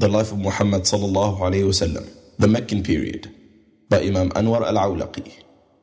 The Life of Muhammad sallallahu alayhi wasallam, the Meccan period, by Imam Anwar al-Awlaqi.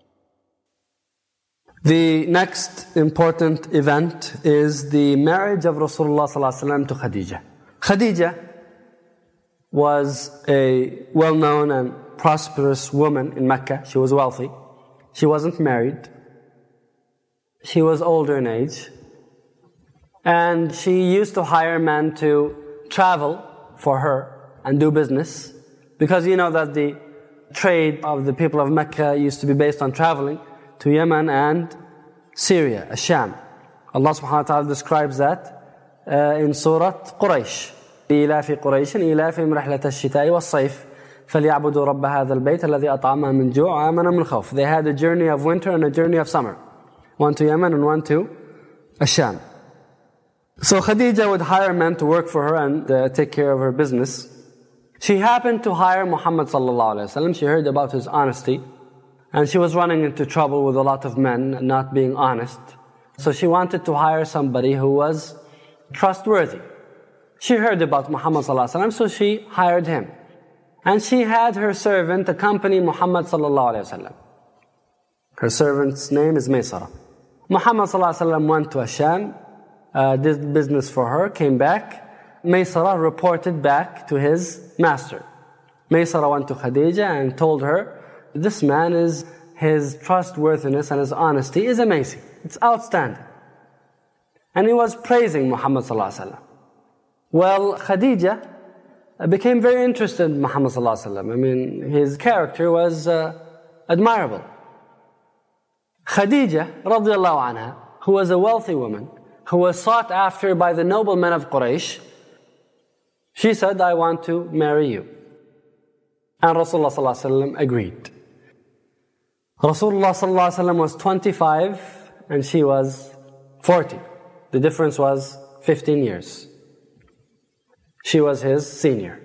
The next important event is the marriage of Rasulullah sallallahu alayhi wa sallam to Khadija. Khadija was a well-known and prosperous woman in Mecca. She was wealthy. She wasn't married. She was older in age. And she used to hire men to travel for her and do business. Because you know that the trade of the people of Mecca used to be based on traveling to Yemen and Syria, Sham. Allah subhanahu wa ta'ala describes that in Surah Quraysh. إِيلَافِ قُرَيْشٍ إِيلَافِهِمْ رِحْلَةَ الشِّتَاءِ وَالصَّيْفِ فَلْيَعْبُدُوا رَبَّ هَذَا الْبَيْتَ الَّذِي أَطْعَمَهُم مِّن جُوعٍ وَآمَنَهُم مِّنْ خَوْفٍ. They had a journey of winter and a journey of summer. One to Yemen and one to Sham. So Khadija would hire men to work for her and take care of her business. She happened to hire Muhammad sallallahu alaihi wasallam. She heard about his honesty. And she was running into trouble with a lot of men not being honest. So she wanted to hire somebody who was trustworthy. She heard about Muhammad sallallahu alaihi wasallam, so she hired him. And she had her servant accompany Muhammad sallallahu alaihi wasallam. Her servant's name is Maysara. Muhammad sallallahu alaihi wasallam went to Asham, did business for her, came back. Maysara reported back to his master. Maysara went to Khadija and told her, this man his trustworthiness and his honesty is amazing. It's outstanding. And he was praising Muhammad sallallahu alaihi wasallam. Well, Khadija became very interested in Muhammad sallallahu alaihi wasallam. I mean, his character was admirable. Khadija radiallahu anha, who was a wealthy woman, who was sought after by the noblemen of Quraysh, she said, I want to marry you. And Rasulullah sallallahu alaihi wasallam agreed. Rasulullah sallallahu alaihi wasallam was 25 and she was 40. The difference was 15 years. She was his senior.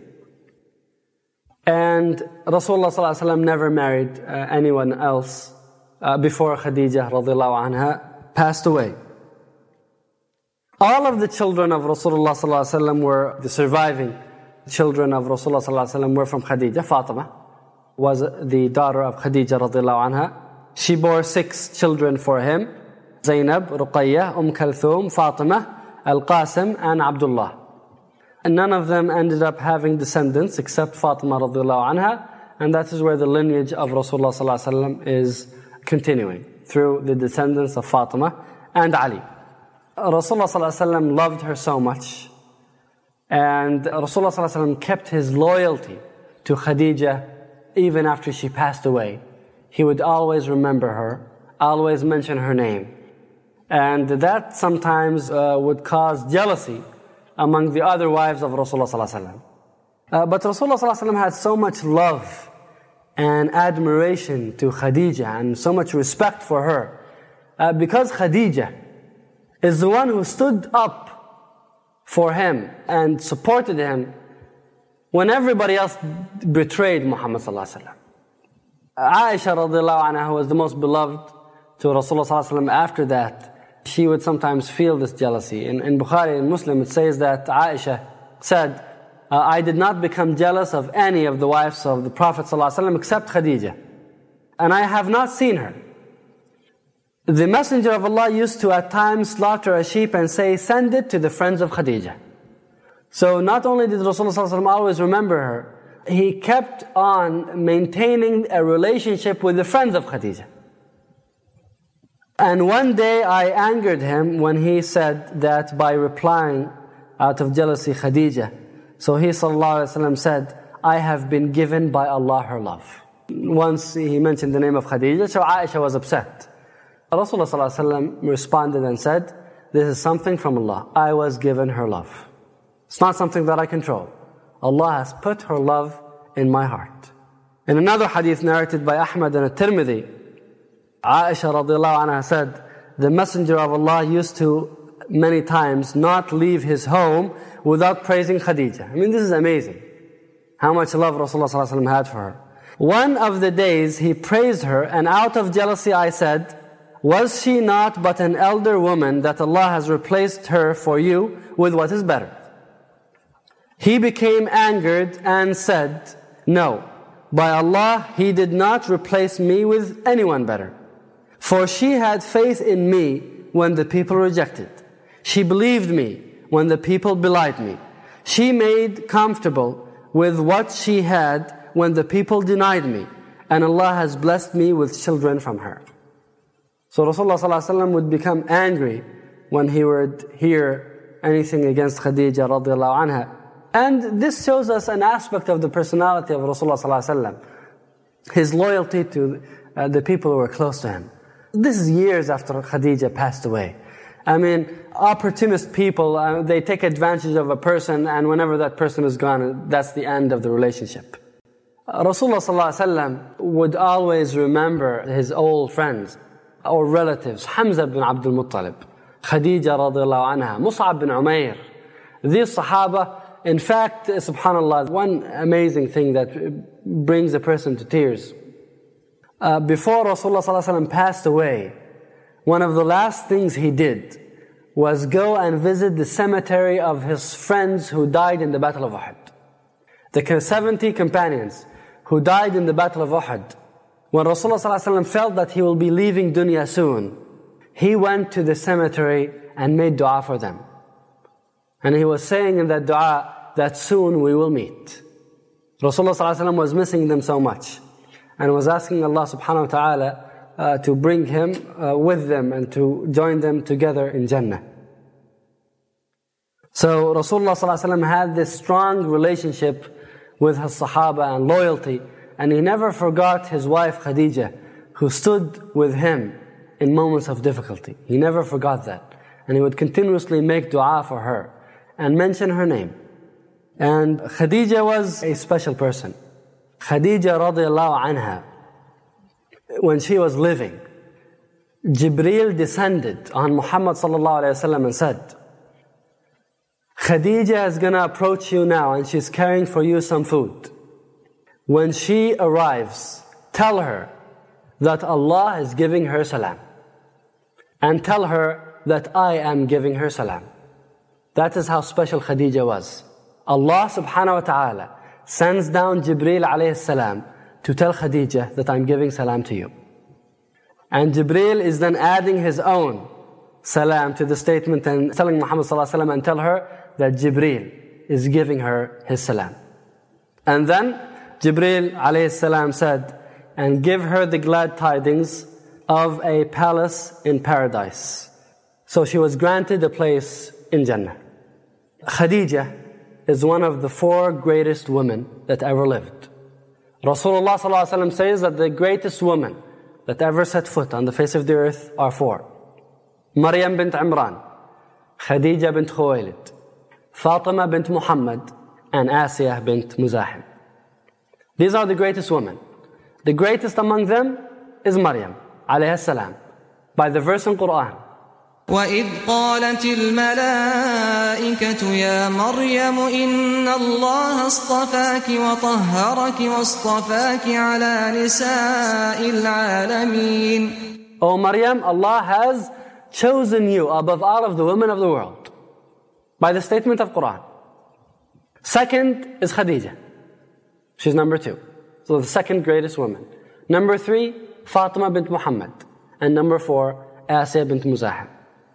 And Rasulullah sallallahu alaihi wasallam never married anyone else before Khadija radiallahu anha passed away. All of the children of Rasulullah sallallahu alaihi wasallam were, the surviving children of Rasulullah sallallahu alaihi wasallam were from Khadija. Fatima was the daughter of Khadija radiallahu anha. She bore 6 children for him: Zainab, Ruqayyah, Kalthum, Fatima, Al-Qasim and Abdullah. And none of them ended up having descendants except Fatima radiallahu anha, and that is where the lineage of Rasulullah sallallahu alaihi wasallam is continuing, through the descendants of Fatima and Ali. Rasulullah sallallahu alaihi wasallam loved her so much, and Rasulullah sallallahu alaihi wasallam kept his loyalty to Khadija even after she passed away. He would always remember her, always mention her name. And that sometimes would cause jealousy among the other wives of Rasulullah sallallahu alaihi wasallam. But Rasulullah sallallahu alaihi wasallam had so much love and admiration to Khadija and so much respect for her, because Khadija is the one who stood up for him and supported him when everybody else betrayed Muhammad sallallahu alaihi wasallam. Aisha radiallahu anha, who was the most beloved to Rasulullah sallallahu alaihi wasallam after that, she would sometimes feel this jealousy. In Bukhari and Muslim it says that Aisha said, I did not become jealous of any of the wives of the Prophet ﷺ except Khadija. And I have not seen her. The Messenger of Allah used to at times slaughter a sheep and say, send it to the friends of Khadija. So not only did Rasulullah ﷺ always remember her, he kept on maintaining a relationship with the friends of Khadija. And one day I angered him when he said that by replying out of jealousy Khadija. So he ﷺ said, I have been given by Allah her love. Once he mentioned the name of Khadija, so Aisha was upset. Rasulullah ﷺ responded and said, this is something from Allah. I was given her love. It's not something that I control. Allah has put her love in my heart. In another hadith narrated by Ahmad and At-Tirmidhi, Aisha radiallahu anha said, the Messenger of Allah used to many times not leave his home without praising Khadija. I mean, this is amazing. How much love Rasulullah ﷺ had for her. One of the days he praised her, and out of jealousy I said, was she not but an elder woman that Allah has replaced her for you with what is better? He became angered and said, "No, by Allah, he did not replace me with anyone better. For she had faith in me when the people rejected. She believed me when the people belied me. She made comfortable with what she had when the people denied me. And Allah has blessed me with children from her." So Rasulullah ﷺ would become angry when he would hear anything against Khadija radiallahu anha. And this shows us an aspect of the personality of Rasulullah ﷺ, his loyalty to the people who were close to him. This is years after Khadija passed away. I mean, opportunist people, they take advantage of a person, and whenever that person is gone, that's the end of the relationship. Rasulullah ﷺ would always remember his old friends or relatives, Hamza bin Abdul Muttalib, Khadija radiallahu anha, Mus'ab bin Umair. These Sahaba, in fact, subhanAllah, one amazing thing that brings a person to tears. Before Rasulullah ﷺ passed away, one of the last things he did was go and visit the cemetery of his friends who died in the Battle of Uhud. The 70 companions who died in the Battle of Uhud. When Rasulullah ﷺ felt that he will be leaving dunya soon, he went to the cemetery and made dua for them. And he was saying in that dua that soon we will meet. Rasulullah ﷺ was missing them so much, and was asking Allah subhanahu wa ta'ala to bring him with them and to join them together in Jannah. So Rasulullah ﷺ had this strong relationship with his Sahaba and loyalty, and he never forgot his wife Khadija, who stood with him in moments of difficulty. He never forgot that. And he would continuously make dua for her and mention her name. And Khadija was a special person. Khadija radiallahu anha, when she was living, Jibreel descended on Muhammad sallallahu alayhi wa sallam and said, "Khadija is going to approach you now and she's carrying for you some food. When she arrives, tell her that Allah is giving her salam. And tell her that I am giving her salam." That is how special Khadija was. Allah subhanahu wa ta'ala sends down Jibreel alayhi salam to tell Khadija that I'm giving salam to you. And Jibreel is then adding his own salam to the statement and telling Muhammad sallallahu alayhi wa sallam and tell her that Jibreel is giving her his salam. And then Jibreel alayhi salam said, "And give her the glad tidings of a palace in paradise." So she was granted a place in Jannah. Khadija is one of the 4 greatest women that ever lived. Rasulullah ﷺ says that the greatest women that ever set foot on the face of the earth are 4. Maryam bint Imran, Khadija bint Khuwaylid, Fatima bint Muhammad, and Asiyah bint Muzahim. These are the greatest women. The greatest among them is Maryam alayhi salam, by the verse in Quran. وَإِذْ قَالَتِ الْمَلَائِكَةُ يَا مَرْيَمُ إِنَّ اللَّهَ اصْطَفَاكِ وَطَهَّرَكِ وَاصْطَفَاكِ عَلَى نِسَاءِ الْعَالَمِينَ. O Maryam, Allah has chosen you above all of the women of the world, by the statement of Quran. Second is Khadija. She's number 2. So the second greatest woman. Number 3, Fatima bint Muhammad. And number 4, Asiyah bint Muzahim.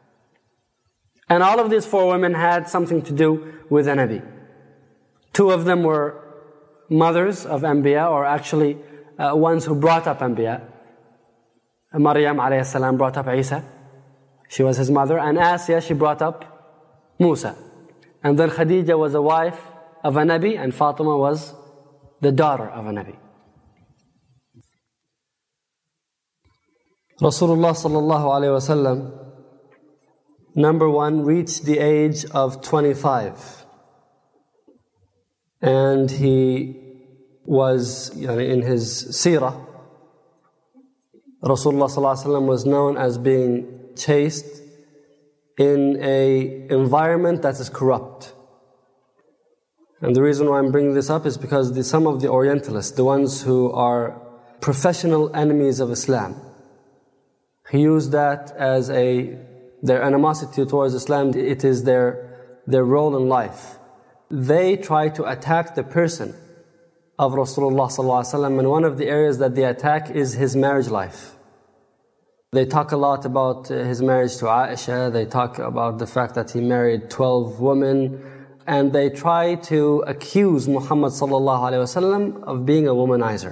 And all of these 4 women had something to do with a Nabi. 2 of them were mothers of Anbiya, or actually ones who brought up Anbiya. Maryam alayhi salam brought up Isa. She was his mother. And Asiyah, she brought up Musa. And then Khadija was a wife of a Nabi, and Fatima was the daughter of a Nabi. Rasulullah sallallahu alayhi wa sallam, number 1, reached the age of 25. And he was, in his seerah, Rasulullah sallallahu alayhi wa sallam was known as being chaste in an environment that is corrupt. And the reason why I'm bringing this up is because some of the Orientalists, the ones who are professional enemies of Islam, he used that as their animosity towards Islam. It is their role in life they try to attack the person of Rasulullah ﷺ, and one of the areas that they attack is his marriage life. They talk a lot about his marriage to Aisha, they talk about the fact that he married 12 women, and they try to accuse Muhammad ﷺ of being a womanizer.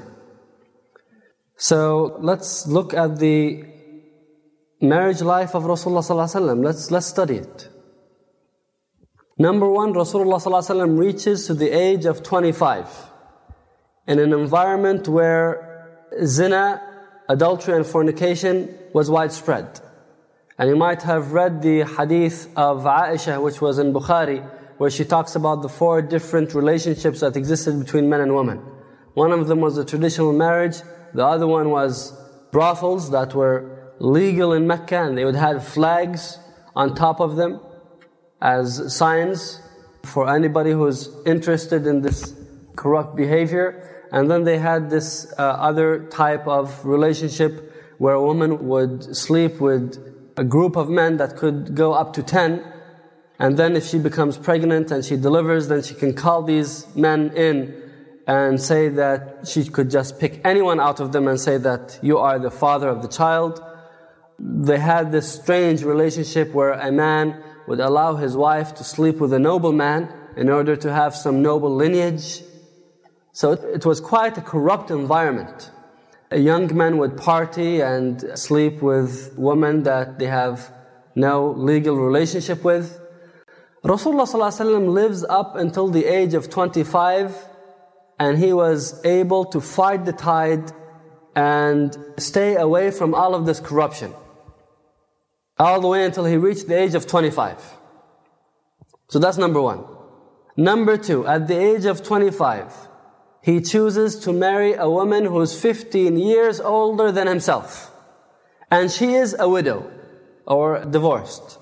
So let's look at the marriage life of Rasulullah ﷺ. Let's study it. Number one, Rasulullah ﷺ reaches to the age of 25 in an environment where zina, adultery and fornication was widespread. And you might have read the hadith of Aisha, which was in Bukhari, where she talks about the 4 different relationships that existed between men and women. One of them was a traditional marriage, the other one was brothels that were legal in Mecca, and they would have flags on top of them as signs for anybody who's interested in this corrupt behavior. And then they had this other type of relationship where a woman would sleep with a group of men that could go up to 10, and then if she becomes pregnant and she delivers, then she can call these men in and say that she could just pick anyone out of them and say that you are the father of the child. They had this strange relationship where a man would allow his wife to sleep with a nobleman in order to have some noble lineage. So it was quite a corrupt environment. A young man would party and sleep with women that they have no legal relationship with. Rasulullah ﷺ lives up until the age of 25, and he was able to fight the tide and stay away from all of this corruption, all the way until he reached the age of 25. So that's number one. Number two, at the age of 25, he chooses to marry a woman who's 15 years older than himself. And she is a widow or divorced.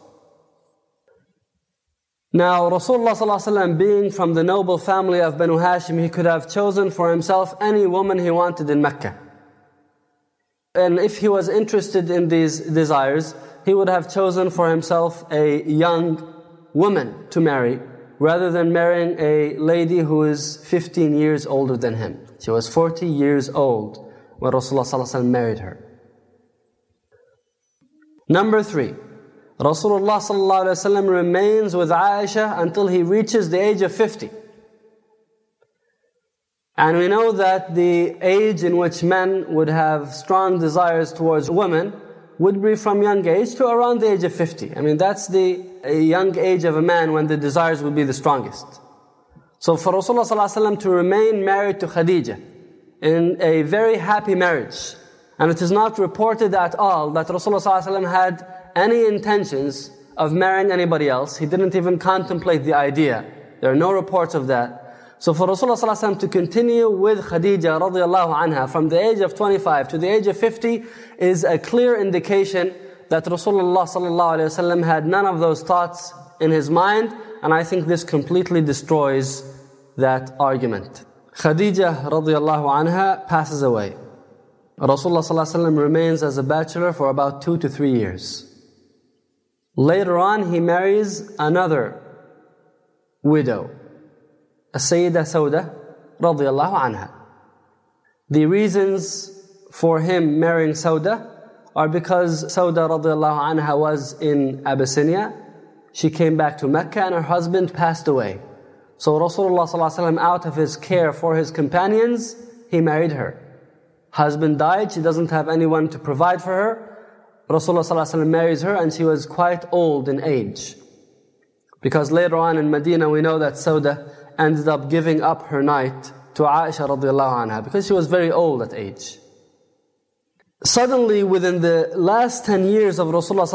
Now, Rasulullah ﷺ, being from the noble family of Banu Hashim, he could have chosen for himself any woman he wanted in Mecca. And if he was interested in these desires, he would have chosen for himself a young woman to marry, rather than marrying a lady who is 15 years older than him. She was 40 years old when Rasulullah ﷺ married her. Number three, Rasulullah ﷺ remains with Aisha until he reaches the age of 50. And we know that the age in which men would have strong desires towards women would be from young age to around the age of 50. I mean, that's the young age of a man when the desires would be the strongest. So for Rasulullah ﷺ to remain married to Khadija in a very happy marriage, and it is not reported at all that Rasulullah ﷺ had any intentions of marrying anybody else. He didn't even contemplate the idea. There are no reports of that. So for Rasulullah ﷺ to continue with Khadija radiallahu anha from the age of 25 to the age of 50 is a clear indication that Rasulullah ﷺ had none of those thoughts in his mind, and I think this completely destroys that argument. Khadija radiallahu anha passes away. Rasulullah ﷺ remains as a bachelor for about 2 to 3 years. Later on, he marries another widow, Sayyida Sauda radiallahu anha. The reasons for him marrying Sauda are because Sauda radiallahu anha was in Abyssinia. She came back to Mecca and her husband passed away. So Rasulullah ﷺ, out of his care for his companions, he married her. Husband died, she doesn't have anyone to provide for her. Rasulullah ﷺ marries her, and she was quite old in age. Because later on in Medina we know that Sauda ended up giving up her night to Aisha radiallahu anha because she was very old at age. Suddenly, within the last 10 years of Rasulullah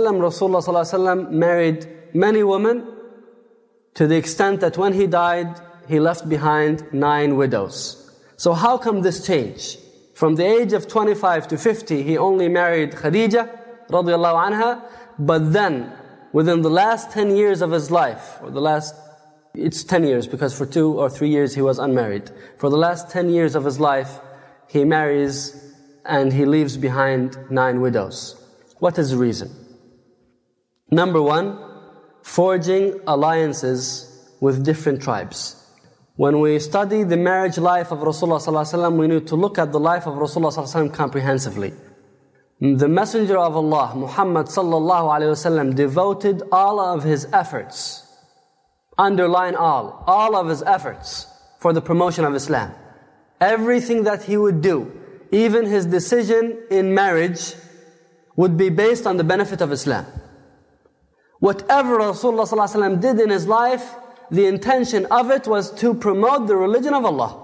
ﷺ married many women, to the extent that when he died, he left behind 9 widows. So how come this change? From the age of 25 to 50, he only married Khadija radiallahu anha, but then within the last 10 years of his life, or it's 10 years because for 2 or 3 years he was unmarried. For the last 10 years of his life, he marries and he leaves behind 9 widows. What is the reason? Number one, forging alliances with different tribes. When we study the marriage life of Rasulullah ﷺ, we need to look at the life of Rasulullah ﷺ comprehensively. The Messenger of Allah, Muhammad ﷺ, devoted all of his efforts, underline all of his efforts for the promotion of Islam. Everything that he would do, even his decision in marriage, would be based on the benefit of Islam. Whatever Rasulullah ﷺ did in his life, the intention of it was to promote the religion of Allah.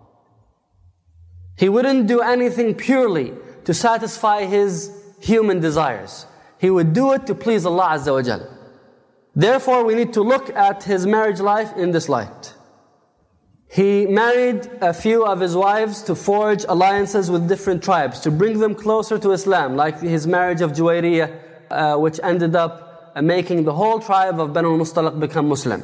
He wouldn't do anything purely to satisfy his human desires. He would do it to please Allah Azza wa Jal. Therefore, we need to look at his marriage life in this light. He married a few of his wives to forge alliances with different tribes, to bring them closer to Islam, like his marriage of Juwayriyah, which ended up making the whole tribe of Banu al-Mustaliq become Muslim.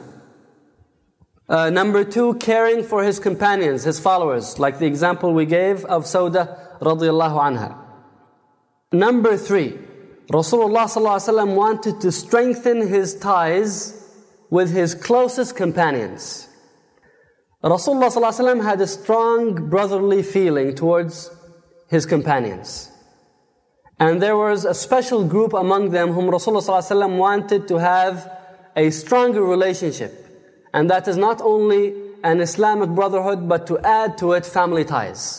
Number 2, caring for his companions, his followers, like the example we gave of Sauda radiyallahu anha. Number 3, Rasulullah ﷺ wanted to strengthen his ties with his closest companions. Rasulullah ﷺ had a strong brotherly feeling towards his companions. And there was a special group among them whom Rasulullah ﷺ wanted to have a stronger relationship. And that is not only an Islamic brotherhood, but to add to it family ties.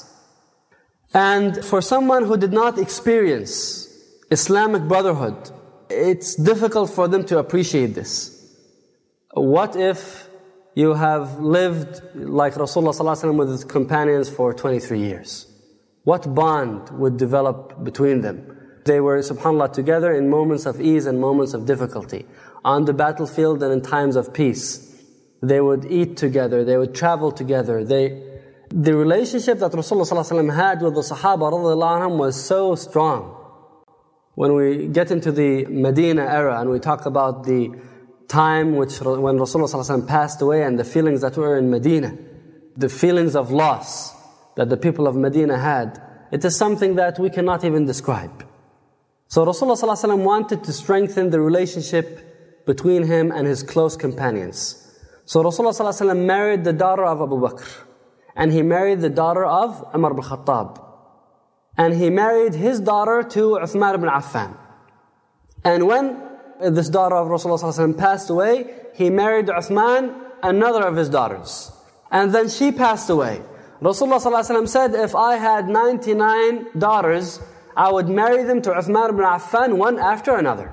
And for someone who did not experience Islamic brotherhood, it's difficult for them to appreciate this. What if you have lived like Rasulullah ﷺ with his companions for 23 years? What bond would develop between them? They were, subhanAllah, together in moments of ease and moments of difficulty, on the battlefield and in times of peace. They would eat together, they would travel together. The relationship that Rasulullah ﷺ had with the Sahaba radhiyallahu anhum was so strong. When we get into the Medina era and we talk about the time when Rasulullah ﷺ passed away and the feelings that were in Medina, the feelings of loss that the people of Medina had, it is something that we cannot even describe. So Rasulullah ﷺ wanted to strengthen the relationship between him and his close companions. So Rasulullah ﷺ married the daughter of Abu Bakr, and he married the daughter of Umar ibn Khattab, and he married his daughter to Uthman ibn Affan. And when this daughter of Rasulullah ﷺ passed away, he married Uthman, another of his daughters. And then she passed away. Rasulullah ﷺ said, if I had 99 daughters, I would marry them to Uthman ibn Affan, one after another.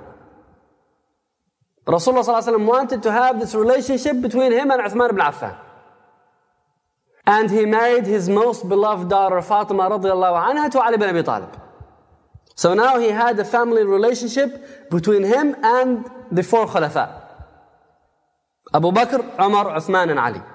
Rasulullah ﷺ wanted to have this relationship between him and Uthman ibn Affan. And he married his most beloved daughter, Fatima radiyallahu anha, to Ali ibn Abi Talib. So now he had a family relationship between him and the 4 Khulafa: Abu Bakr, Umar, Uthman and Ali.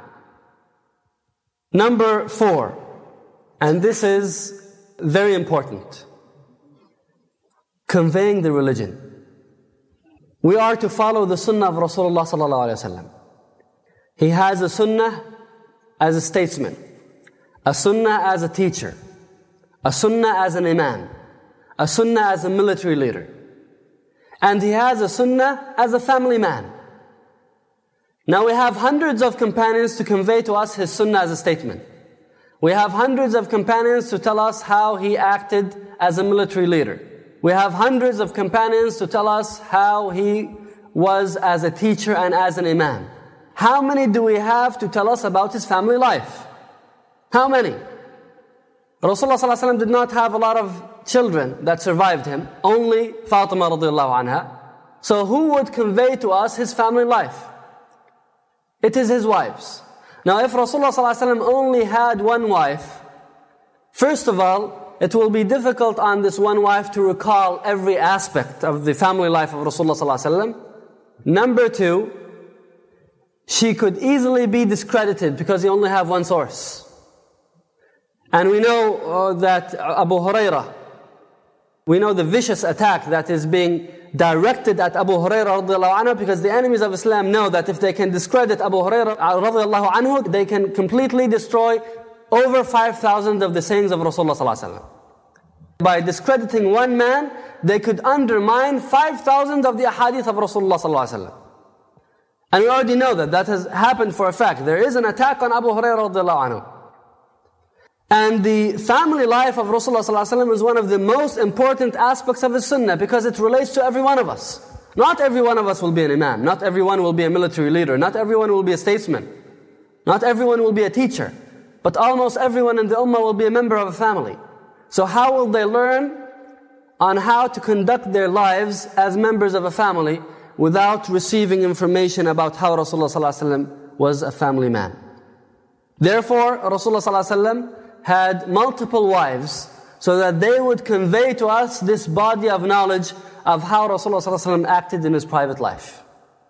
Number 4, and this is very important, conveying the religion. We are to follow the sunnah of Rasulullah sallallahu alaihi wasallam. He has a sunnah as a statesman, a sunnah as a teacher, a sunnah as an imam, a sunnah as a military leader. And he has a sunnah as a family man. Now we have hundreds of companions to convey to us his sunnah as a statement. We have hundreds of companions to tell us how he acted as a military leader. We have hundreds of companions to tell us how he was as a teacher and as an imam. How many do we have to tell us about his family life? How many? Rasulullah ﷺ did not have a lot of children that survived him, only Fatima radiyallahu anha. So who would convey to us his family life? It is his wives. Now if Rasulullah ﷺ only had one wife, first of all, it will be difficult on this one wife to recall every aspect of the family life of Rasulullah ﷺ. Number 2, she could easily be discredited because you only have one source. And we know that Abu Hurairah, we know the vicious attack that is being directed at Abu Hurairah radiyallahu anhu, because the enemies of Islam know that if they can discredit Abu Hurairah radiyallahu anhu, they can completely destroy over 5,000 of the sayings of Rasulullah sallallahu alaihi wasallam. By discrediting one man, they could undermine 5,000 of the ahadith of Rasulullah sallallahu alaihi wasallam. And we already know that has happened for a fact. There is an attack on Abu Hurairah radiallahu anhu. And the family life of Rasulullah sallallahu alaihi wasallam is one of the most important aspects of the sunnah because it relates to every one of us. Not every one of us will be an imam. Not everyone will be a military leader. Not everyone will be a statesman. Not everyone will be a teacher. But almost everyone in the ummah will be a member of a family. So how will they learn on how to conduct their lives as members of a family without receiving information about how Rasulullah sallallahu alaihi wasallam was a family man? Therefore, Rasulullah sallallahu alaihi wasallam had multiple wives so that they would convey to us this body of knowledge of how Rasulullah sallallahu alaihi wasallam acted in his private life.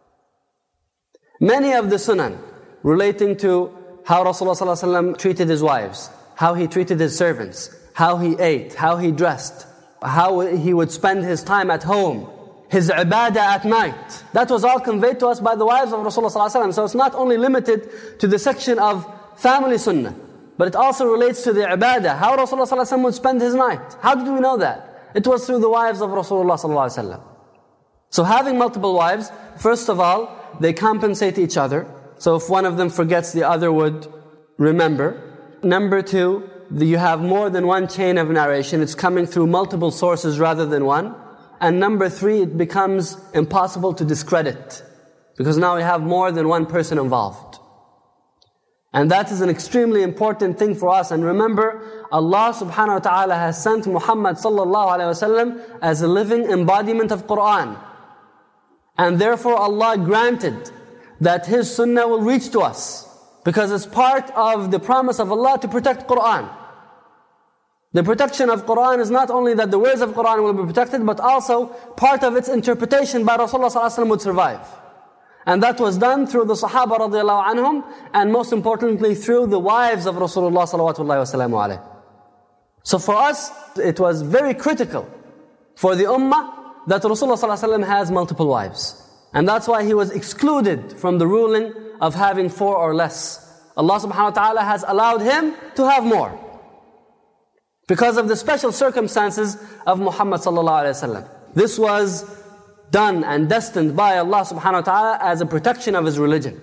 Many of the sunan relating to how Rasulullah sallallahu alaihi wasallam treated his wives, how he treated his servants, how he ate, how he dressed, how he would spend his time at home, his ibadah at night. That was all conveyed to us by the wives of Rasulullah sallallahu alaihi wasallam. So it's not only limited to the section of family sunnah, but it also relates to the ibadah. How Rasulullah sallallahu alaihi wasallam would spend his night. How did we know that? It was through the wives of Rasulullah sallallahu alaihi wasallam. So having multiple wives, first of all, they compensate each other. So if one of them forgets, the other would remember. Number two, you have more than one chain of narration. It's coming through multiple sources rather than one. And number three, it becomes impossible to discredit, because now we have more than one person involved. And that is an extremely important thing for us. And remember, Allah subhanahu wa ta'ala has sent Muhammad sallallahu alayhi wa sallam as a living embodiment of Qur'an. And therefore Allah granted that His sunnah will reach to us, because it's part of the promise of Allah to protect Qur'an. The protection of Qur'an is not only that the words of Qur'an will be protected, but also part of its interpretation by Rasulullah sallallahu alaihi wasallam would survive. And that was done through the Sahaba radiallahu anhum, and most importantly through the wives of Rasulullah sallallahu alaihi wasallam. So for us, it was very critical for the ummah that Rasulullah sallallahu alaihi wasallam has multiple wives. And that's why he was excluded from the ruling of having 4 or less. Allah subhanahu wa ta'ala has allowed him to have more, because of the special circumstances of Muhammad sallallahu alaihi wasallam. This was done and destined by Allah subhanahu wa ta'ala as a protection of His religion.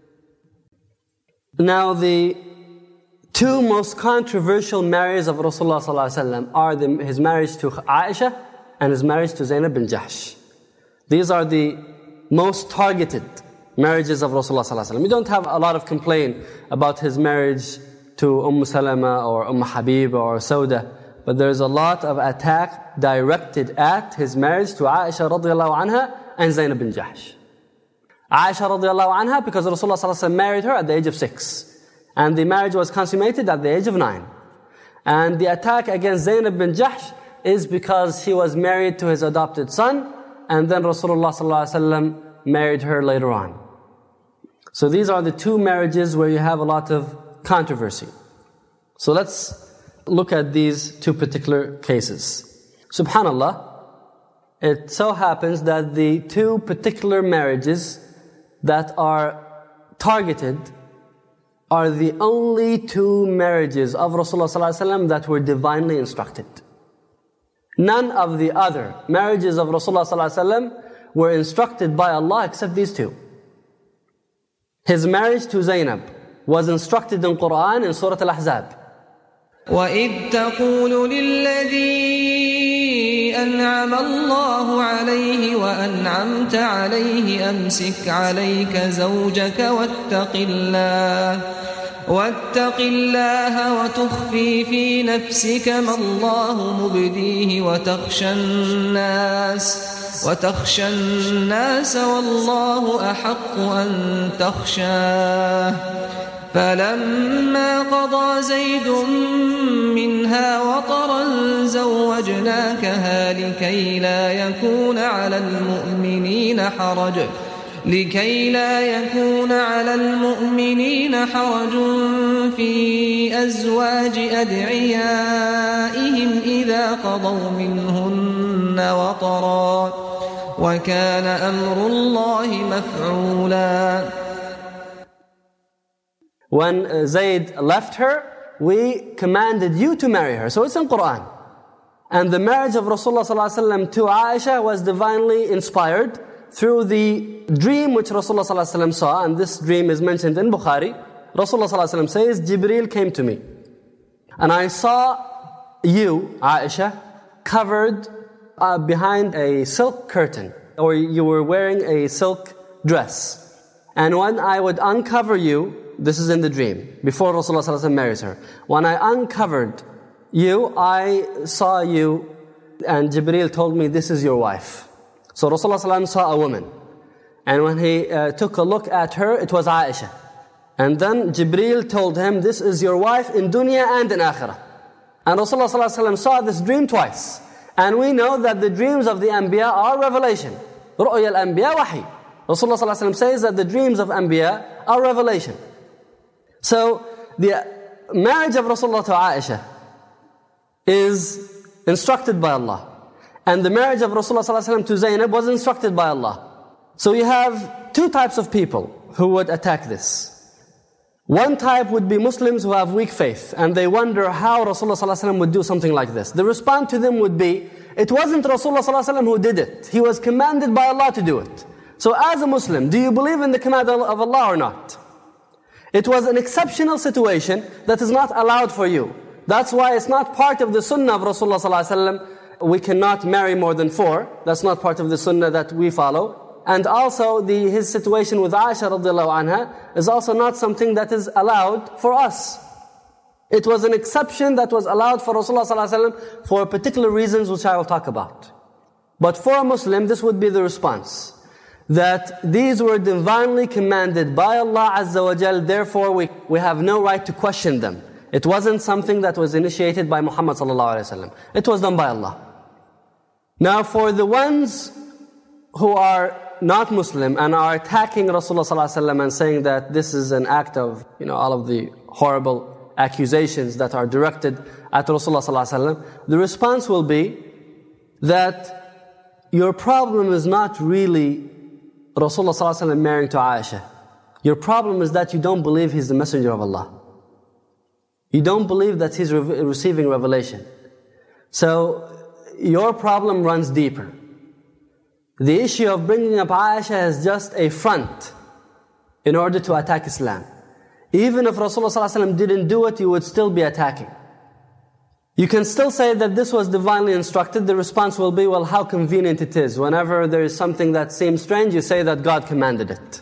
Now the 2 most controversial marriages of Rasulullah sallallahu alaihi wasallam are his marriage to Aisha and his marriage to Zainab bin Jahsh. These are the most targeted marriages of Rasulullah sallallahu alaihi wasallam. We don't have a lot of complaint about his marriage to Salama or Habiba or Sauda, but there's a lot of attack directed at his marriage to Aisha radiallahu anha and Zainab bin Jahsh. Aisha radiallahu anha, because Rasulullah sallallahu alaihi wasallam married her at the age of 6, and the marriage was consummated at the age of 9. And the attack against Zainab bin Jahsh is because she was married to his adopted son, and then Rasulullah sallallahu alaihi wasallam married her later on. So these are the 2 marriages where you have a lot of controversy. So let's look at these 2 particular cases. Subhanallah, it so happens that the 2 particular marriages that are targeted are the only 2 marriages of Rasulullah ﷺ that were divinely instructed. None of the other marriages of Rasulullah ﷺ were instructed by Allah except these 2. His marriage to Zainab was instructed in Qur'an in Surah Al-Ahzab. وَإِذْ تَقُولُ لِلَّذِي أَنْعَمَ اللَّهُ عَلَيْهِ وَأَنْعَمْتَ عَلَيْهِ أَمْسِكْ عَلَيْكَ زَوْجَكَ وَاتَّقِ اللَّهَ وَتُخْفِي فِي نَفْسِكَ مَا اللَّهُ مُبْدِيهِ وتخشى الناس والله أحق أن تخشاه فلما قضى زيد منها وطرا زوجناكها لكي لا يكون على المؤمنين حرج في أزواج أدعيائهم إذا قضوا منهن وطرا وَكَانَ أَمْرُ اللَّهِ مَفْعُولًا. When Zayd left her, we commanded you to marry her. So it's in Qur'an. And the marriage of Rasulullah ﷺ to Aisha was divinely inspired, through the dream which Rasulullah ﷺ saw, and this dream is mentioned in Bukhari. Rasulullah ﷺ says, Jibreel came to me, and I saw you, Aisha, covered behind a silk curtain, or you were wearing a silk dress. And when I would uncover you, this is in the dream, before Rasulullah ﷺ marries her. When I uncovered you, I saw you, and Jibreel told me, this is your wife. So Rasulullah ﷺ saw a woman. And when he took a look at her, it was Aisha. And then Jibreel told him, this is your wife in dunya and in akhirah. And Rasulullah ﷺ saw this dream twice. And we know that the dreams of the Anbiya are revelation. رؤيا الأنبياء وحي. Rasulullah ﷺ says that the dreams of Anbiya are revelation. So the marriage of Rasulullah to Aisha is instructed by Allah. And the marriage of Rasulullah ﷺ to Zainab was instructed by Allah. So you have two types of people who would attack this. One type would be Muslims who have weak faith, and they wonder how Rasulullah ﷺ would do something like this. The response to them would be, it wasn't Rasulullah ﷺ who did it. He was commanded by Allah to do it. So as a Muslim, do you believe in the command of Allah or not? It was an exceptional situation that is not allowed for you. That's why it's not part of the sunnah of Rasulullah ﷺ. We cannot marry more than 4. That's not part of the sunnah that we follow. And also his situation with Aisha radiallahu anha is also not something that is allowed for us. It was an exception that was allowed for Rasulullah ﷺ for particular reasons which I will talk about. But for a Muslim, this would be the response. That these were divinely commanded by Allah Azza wa Jal, therefore we have no right to question them. It wasn't something that was initiated by Muhammad sallallahu alaihi wasallam. It was done by Allah. Now for the ones who are not Muslim and are attacking Rasulullah sallallahu alaihi wasallam and saying that this is an act of, all of the horrible accusations that are directed at Rasulullah sallallahu alaihi wasallam, the response will be that your problem is not really Rasulullah sallallahu alaihi wasallam marrying to Aisha. Your problem is that you don't believe he's the messenger of Allah. You don't believe that he's receiving revelation. So your problem runs deeper. The issue of bringing up Aisha is just a front in order to attack Islam. Even if Rasulullah ﷺ didn't do it, you would still be attacking. You can still say that this was divinely instructed. The response will be, well, how convenient it is. Whenever there is something that seems strange, you say that God commanded it.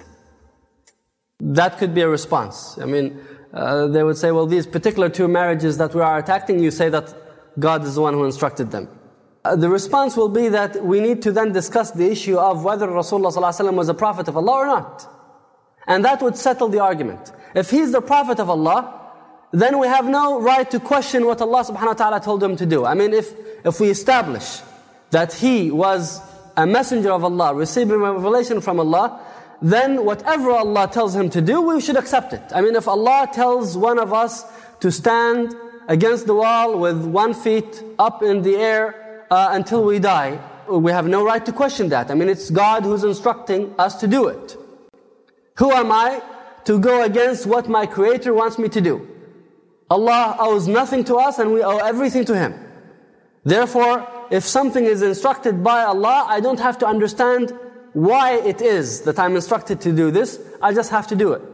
That could be a response. They would say, well, these particular 2 marriages that we are attacking, you say that God is the one who instructed them. The response will be that we need to then discuss the issue of whether Rasulullah ﷺ was a prophet of Allah or not. And that would settle the argument. If he's the prophet of Allah, then we have no right to question what Allah subhanahu wa ta'ala told him to do. If we establish that he was a messenger of Allah, receiving revelation from Allah, then whatever Allah tells him to do, we should accept it. If Allah tells one of us to stand against the wall with 1 foot up in the air until we die, we have no right to question that. It's God who's instructing us to do it. Who am I to go against what my Creator wants me to do? Allah owes nothing to us and we owe everything to Him. Therefore, if something is instructed by Allah, I don't have to understand why it is that I'm instructed to do this. I just have to do it.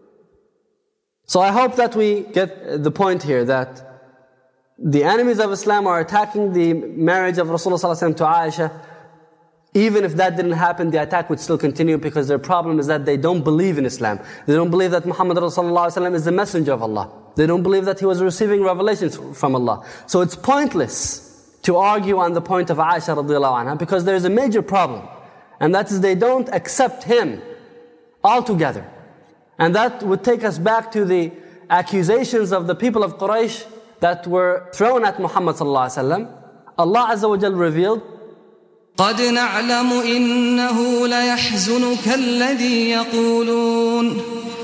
So I hope that we get the point here, that the enemies of Islam are attacking the marriage of Rasulullah ﷺ to Aisha. Even if that didn't happen, the attack would still continue, because their problem is that they don't believe in Islam. They don't believe that Muhammad ﷺ is the messenger of Allah. They don't believe that he was receiving revelations from Allah. So it's pointless to argue on the point of Aisha radiallahu anha, because there's a major problem. And that is they don't accept him altogether. And that would take us back to the accusations of the people of Quraysh that were thrown at Muhammad sallallahu alaihi wasallam. Allah Azza wa Jal revealed, قَدْ نَعْلَمُ إِنَّهُ لَيَحْزُنُكَ الَّذِي يَقُولُونَ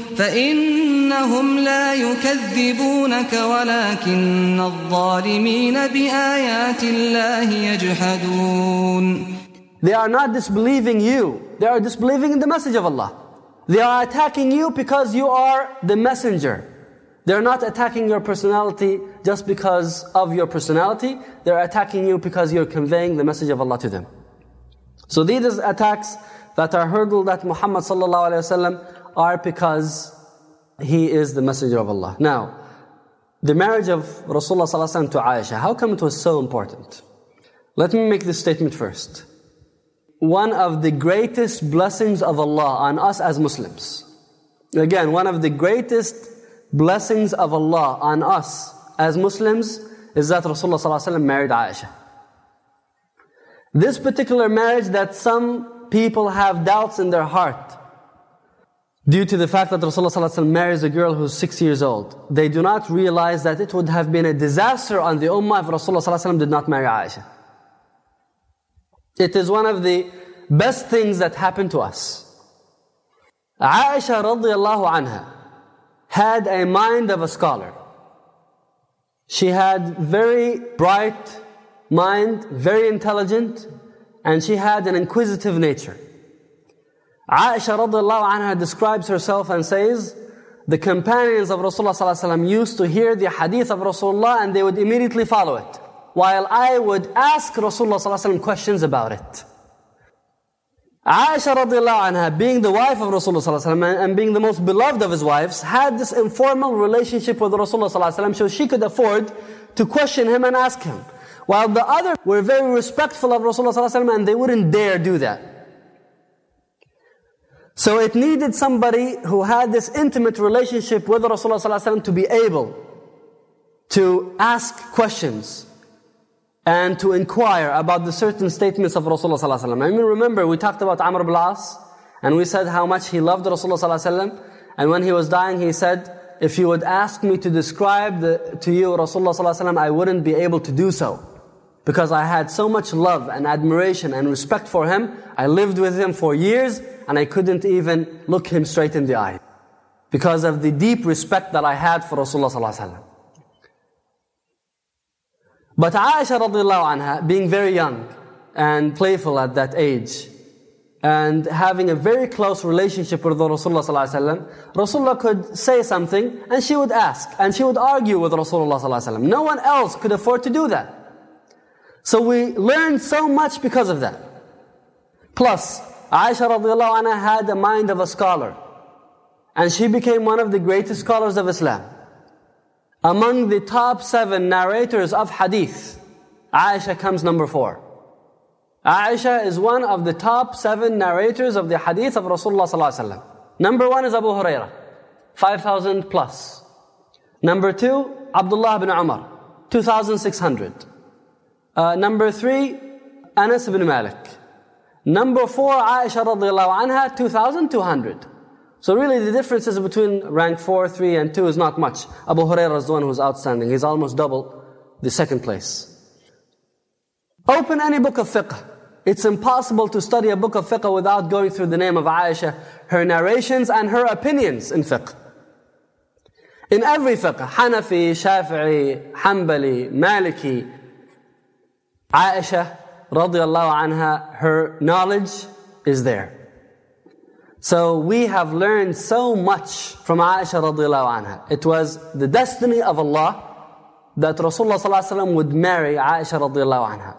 فَإِنَّهُمْ لَا يُكَذِّبُونَكَ وَلَكِنَّ الظَّالِمِينَ بِآيَاتِ اللَّهِ يَجْحَدُونَ. They are not disbelieving you. They are disbelieving in the message of Allah. They are attacking you because you are the messenger. They are not attacking your personality just because of your personality. They are attacking you because you are conveying the message of Allah to them. So these attacks that are hurled at Muhammad sallallahu alayhi wasallam are because he is the messenger of Allah. Now, the marriage of Rasulullah sallallahu alayhi wasallam to Aisha, how come it was so important? Let me make this statement first. One of the greatest blessings of Allah on us as Muslims. Again, one of the greatest blessings of Allah on us as Muslims is that Rasulullah sallallahu alayhi wasallam married Aisha. This particular marriage that some people have doubts in their heart due to the fact that Rasulullah sallallahu alayhi wasallam marries a girl who's 6 years old. They do not realize that it would have been a disaster on the ummah if Rasulullah sallallahu alayhi wasallam did not marry Aisha. It is one of the best things that happened to us. Aisha radiallahu anha had a mind of a scholar. She had very bright mind, very intelligent, and she had an inquisitive nature. Aisha radiallahu anha describes herself and says, the companions of Rasulullah sallallahu alaihi wasallam used to hear the hadith of Rasulullah and they would immediately follow it, while I would ask Rasulullah sallallahu alaihi wasallam questions about it. Aisha radiallahu anha, being the wife of Rasulullah sallallahu alaihi wasallam and being the most beloved of his wives, had this informal relationship with Rasulullah sallallahu alaihi wasallam, so she could afford to question him and ask him. While the others were very respectful of Rasulullah sallallahu alaihi wasallam and they wouldn't dare do that. So it needed somebody who had this intimate relationship with Rasulullah sallallahu alaihi wasallam to be able to ask questions and to inquire about the certain statements of Rasulullah sallallahu alaihi wasallam. I mean, remember we talked about Amr ibn al-As and we said how much he loved Rasulullah sallallahu alaihi wasallam, and when he was dying he said, if you would ask me to describe to you Rasulullah sallallahu alaihi wasallam, I wouldn't be able to do so. Because I had so much love and admiration and respect for him. I lived with him for years and I couldn't even look him straight in the eye. Because of the deep respect that I had for Rasulullah sallallahu alaihi wasallam. But Aisha radiallahu anha, being very young and playful at that age, and having a very close relationship with Rasulullah sallallahu alaihi wasallam, Rasulullah could say something and she would ask and she would argue with Rasulullah sallallahu alaihi wasallam. No one else could afford to do that. So we learned so much because of that. Plus, Aisha radiallahu anha had the mind of a scholar. And she became one of the greatest scholars of Islam. Among the top 7 narrators of hadith, Aisha comes number 4. Aisha is one of the top 7 narrators of the hadith of Rasulullah sallallahu alaihi wasallam. Number 1 is Abu Hurairah, 5,000 plus. Number 2, Abdullah ibn Umar, 2,600. Number 3, Anas ibn Malik. Number 4, Aisha radiallahu anha, 2,200. So really the differences between rank 4, 3 and 2 is not much. Abu Hurairah is the one who's outstanding. He's almost double the second place. Open any book of fiqh. It's impossible to study a book of fiqh without going through the name of Aisha, her narrations and her opinions in fiqh. In every fiqh, Hanafi, Shafi'i, Hanbali, Maliki, Aisha radiallahu anha, her knowledge is there. So we have learned so much from Aisha radiallahu anha. It was the destiny of Allah that Rasulullah sallallahu alaihi wasallam would marry Aisha radiallahu anha.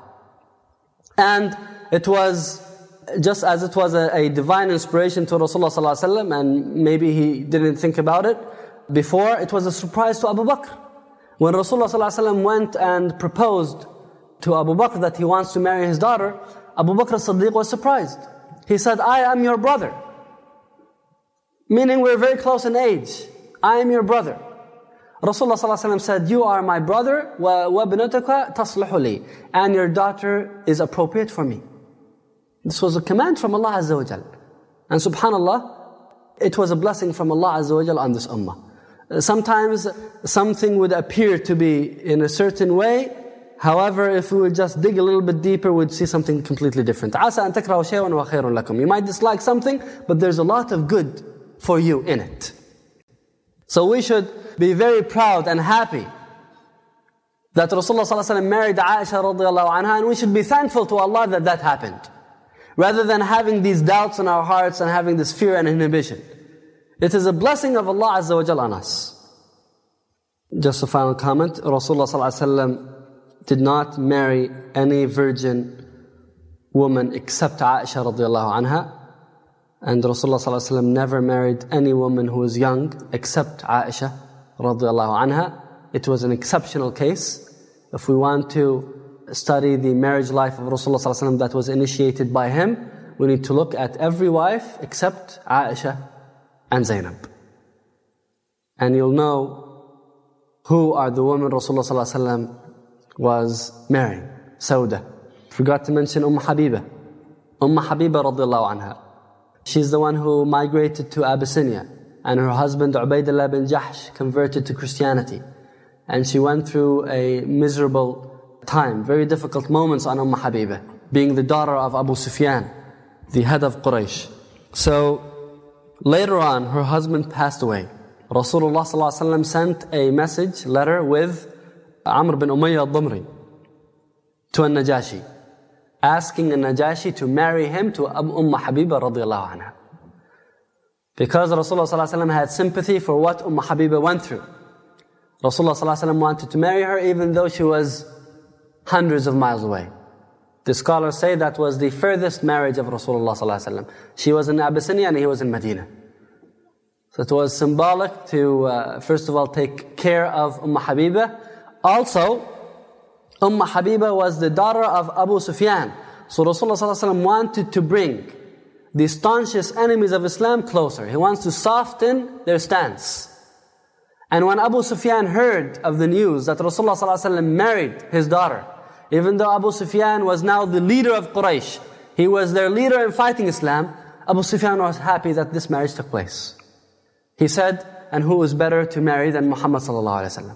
And it was, just as it was a divine inspiration to Rasulullah sallallahu alaihi wasallam, and maybe he didn't think about it before, it was a surprise to Abu Bakr. When Rasulullah sallallahu alaihi wasallam went and proposed to Abu Bakr that he wants to marry his daughter, Abu Bakr as-Siddiq was surprised. He said, I am your brother. Meaning we're very close in age. I am your brother. Rasulullah sallallahu alaihi wasallam said, you are my brother, وَابْنَتُكَ تَصْلُحُ لِي, and your daughter is appropriate for me. This was a command from Allah Azza wa Jal. And subhanallah, it was a blessing from Allah Azza wa Jal on this ummah. Sometimes something would appear to be in a certain way. However, if we would just dig a little bit deeper, we'd see something completely different. عَسَىٰ أَن تَكْرَهُ شَيْئًا وَخَيْرٌ لَكُمْ. You might dislike something, but there's a lot of good for you in it. So we should be very proud and happy that Rasulullah ﷺ married Aisha radiallahu anha, and we should be thankful to Allah that that happened. Rather than having these doubts in our hearts and having this fear and inhibition. It is a blessing of Allah Azza wa Jal on us. Just a final comment. Rasulullah ﷺ did not marry any virgin woman except Aisha radiallahu anha. And Rasulullah ﷺ never married any woman who was young except Aisha radiallahu anha. It was an exceptional case. If we want to study the marriage life of Rasulullah ﷺ that was initiated by him, we need to look at every wife except Aisha and Zainab. And you'll know who are the women Rasulullah ﷺ was marrying. Sauda. Forgot to mention Habiba. Habiba radiallahu anha. She's the one who migrated to Abyssinia, and her husband Ubaydullah bin Jahsh converted to Christianity. And she went through a miserable time, very difficult moments on Habiba, being the daughter of Abu Sufyan, the head of Quraysh. So later on, her husband passed away. Rasulullah ﷺ sent a message, letter with Amr bin Umayyah al-Damri to al-Najashi, asking al-Najashi to marry him to Habiba radiallahu anha. Because Rasulullah ﷺ had sympathy for what Habiba went through. Rasulullah ﷺ wanted to marry her even though she was hundreds of miles away. The scholars say that was the furthest marriage of Rasulullah ﷺ. She was in Abyssinia and he was in Medina. So it was symbolic to, first of all, take care of Habiba. Also, Habiba was the daughter of Abu Sufyan. So Rasulullah ﷺ wanted to bring the staunchest enemies of Islam closer. He wants to soften their stance. And when Abu Sufyan heard of the news that Rasulullah ﷺ married his daughter, even though Abu Sufyan was now the leader of Quraysh, he was their leader in fighting Islam, Abu Sufyan was happy that this marriage took place. He said, and who is better to marry than Muhammad ﷺ?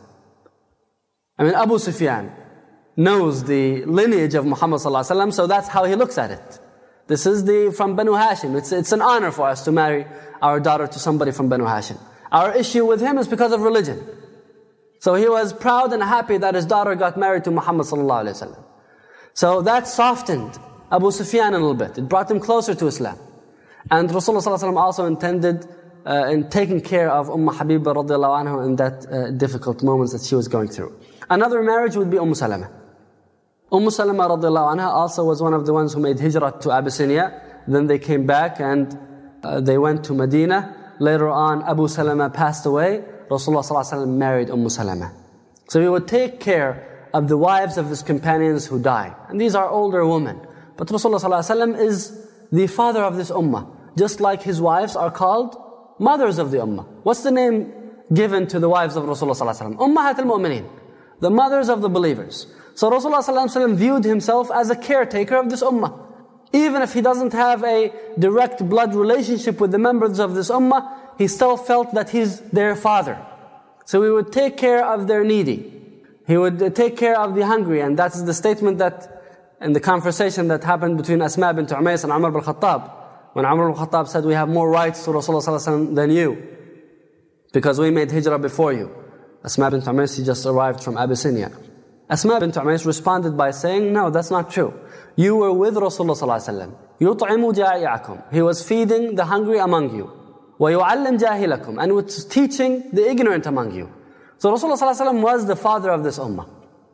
I mean, Abu Sufyan knows the lineage of Muhammad ﷺ, so that's how he looks at it. This is from Banu Hashim. It's an honor for us to marry our daughter to somebody from Banu Hashim. Our issue with him is because of religion. So he was proud and happy that his daughter got married to Muhammad ﷺ. So that softened Abu Sufyan a little bit. It brought him closer to Islam. And Rasulullah ﷺ also intended in taking care of Habiba radiallahu anha in that difficult moments that she was going through. Another marriage would be Salama. Salama radiallahu anha also was one of the ones who made hijrah to Abyssinia. Then they came back and they went to Medina. Later on, Abu Salama passed away. Rasulullah ﷺ married Salama. So he would take care of the wives of his companions who died. And these are older women. But Rasulullah ﷺ is the father of this ummah. Just like his wives are called mothers of the ummah. What's the name given to the wives of Rasulullah ﷺ? Ummahat al-Mu'mineen, the mothers of the believers. So Rasulullah ﷺ viewed himself as a caretaker of this ummah. Even if he doesn't have a direct blood relationship with the members of this ummah, he still felt that he's their father. So he would take care of their needy. He would take care of the hungry. And that's the statement that, in the conversation that happened between Asma bint Umays and Umar bin Khattab. When Umar bin Khattab said, we have more rights to Rasulullah ﷺ than you, because we made hijrah before you. Asma bint Umays, she just arrived from Abyssinia. Asma bint Umays responded by saying, no, that's not true. You were with Rasulullah ﷺ. يُطْعِمُ جَائِعَكُمْ. He was feeding the hungry among you. وَيُعَلِّمْ جَاهِلَكُمْ. And was teaching the ignorant among you. So Rasulullah ﷺ was the father of this ummah.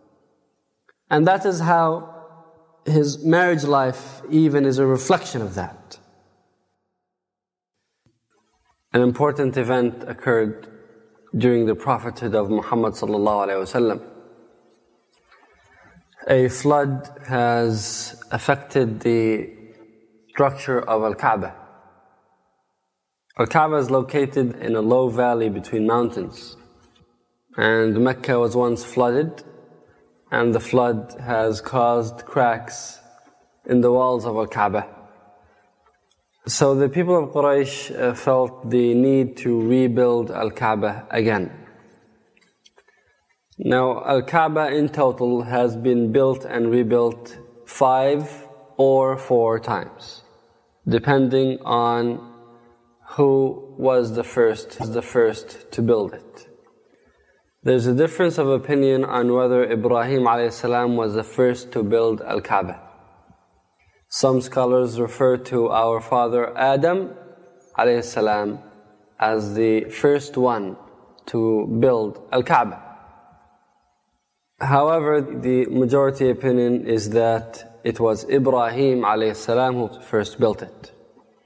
And that is how his marriage life even is a reflection of that. An important event occurred during the prophethood of Muhammad sallallahu alaihi wasallam. A flood has affected the structure of Al-Kaaba. Al-Kaaba is located in a low valley between mountains. And Mecca was once flooded, and the flood has caused cracks in the walls of Al-Kaaba. So the people of Quraysh felt the need to rebuild Al-Kaaba again. Now, Al-Kaaba in total has been built and rebuilt 5 or 4 times, depending on who was the first to build it. There's a difference of opinion on whether Ibrahim a.s. was the first to build Al-Kaaba. Some scholars refer to our father Adam a.s. as the first one to build Al-Kaaba. However, the majority opinion is that it was Ibrahim a.s. who first built it.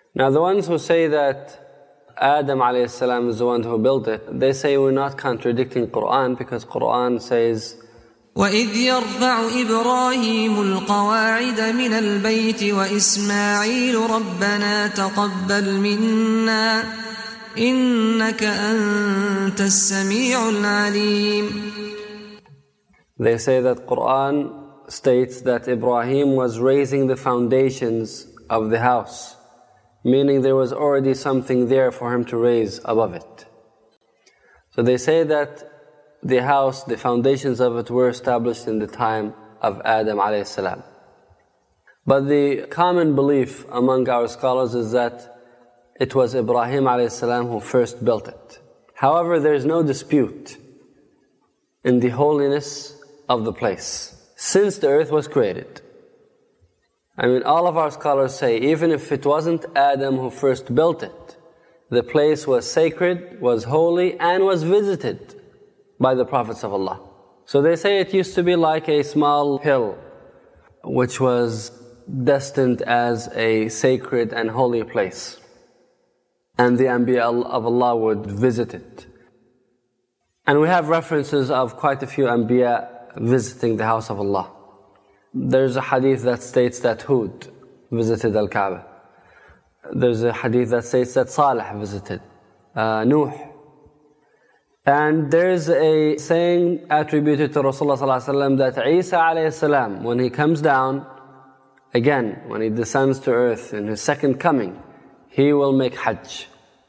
Now the ones who say that Adam alayhi salam is the one who built it, they say we're not contradicting Quran, because Quran says, وَإِذْ يَرْفَعُ إِبْرَاهِيمُ الْقَوَاعِدَ مِنَ الْبَيْتِ وَإِسْمَاعِيلُ رَبَّنَا تَقَبَّلْ مِنَّا إِنَّكَ أَنْتَ السَّمِيعُ الْعَلِيمُ. They say that Quran states that Ibrahim was raising the foundations of the house, meaning there was already something there for him to raise above it. So they say that the house, the foundations of it were established in the time of Adam alayhi salam. But the common belief among our scholars is that it was Ibrahim alayhi salam who first built it. However, there is no dispute in the holiness of the place since the earth was created. I mean, all of our scholars say, even if it wasn't Adam who first built it, the place was sacred, was holy, and was visited by the prophets of Allah. So they say it used to be like a small hill which was destined as a sacred and holy place, and the Anbiya of Allah would visit it. And we have references of quite a few Anbiya visiting the house of Allah. There's a hadith that states that Hud visited Al-Kaaba. There's a hadith that states that Salih visited, Nuh. And there's a saying attributed to Rasulullah ﷺ that Isa alayhi salam, when he comes down, again, when he descends to earth in his second coming, he will make Hajj.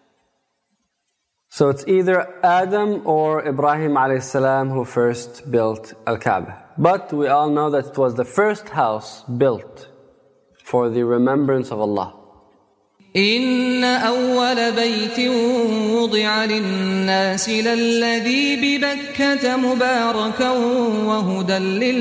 So it's either Adam or Ibrahim alayhi salam who first built Al-Kaaba. But we all know that it was the first house built for the remembrance of Allah. إِنَّ أَوَّلَ بَيْتٍ وُضِعَ لِلنَّاسِ لَلَّذِي بِبَكَّةَ مُبَارَكًا وَهُدًى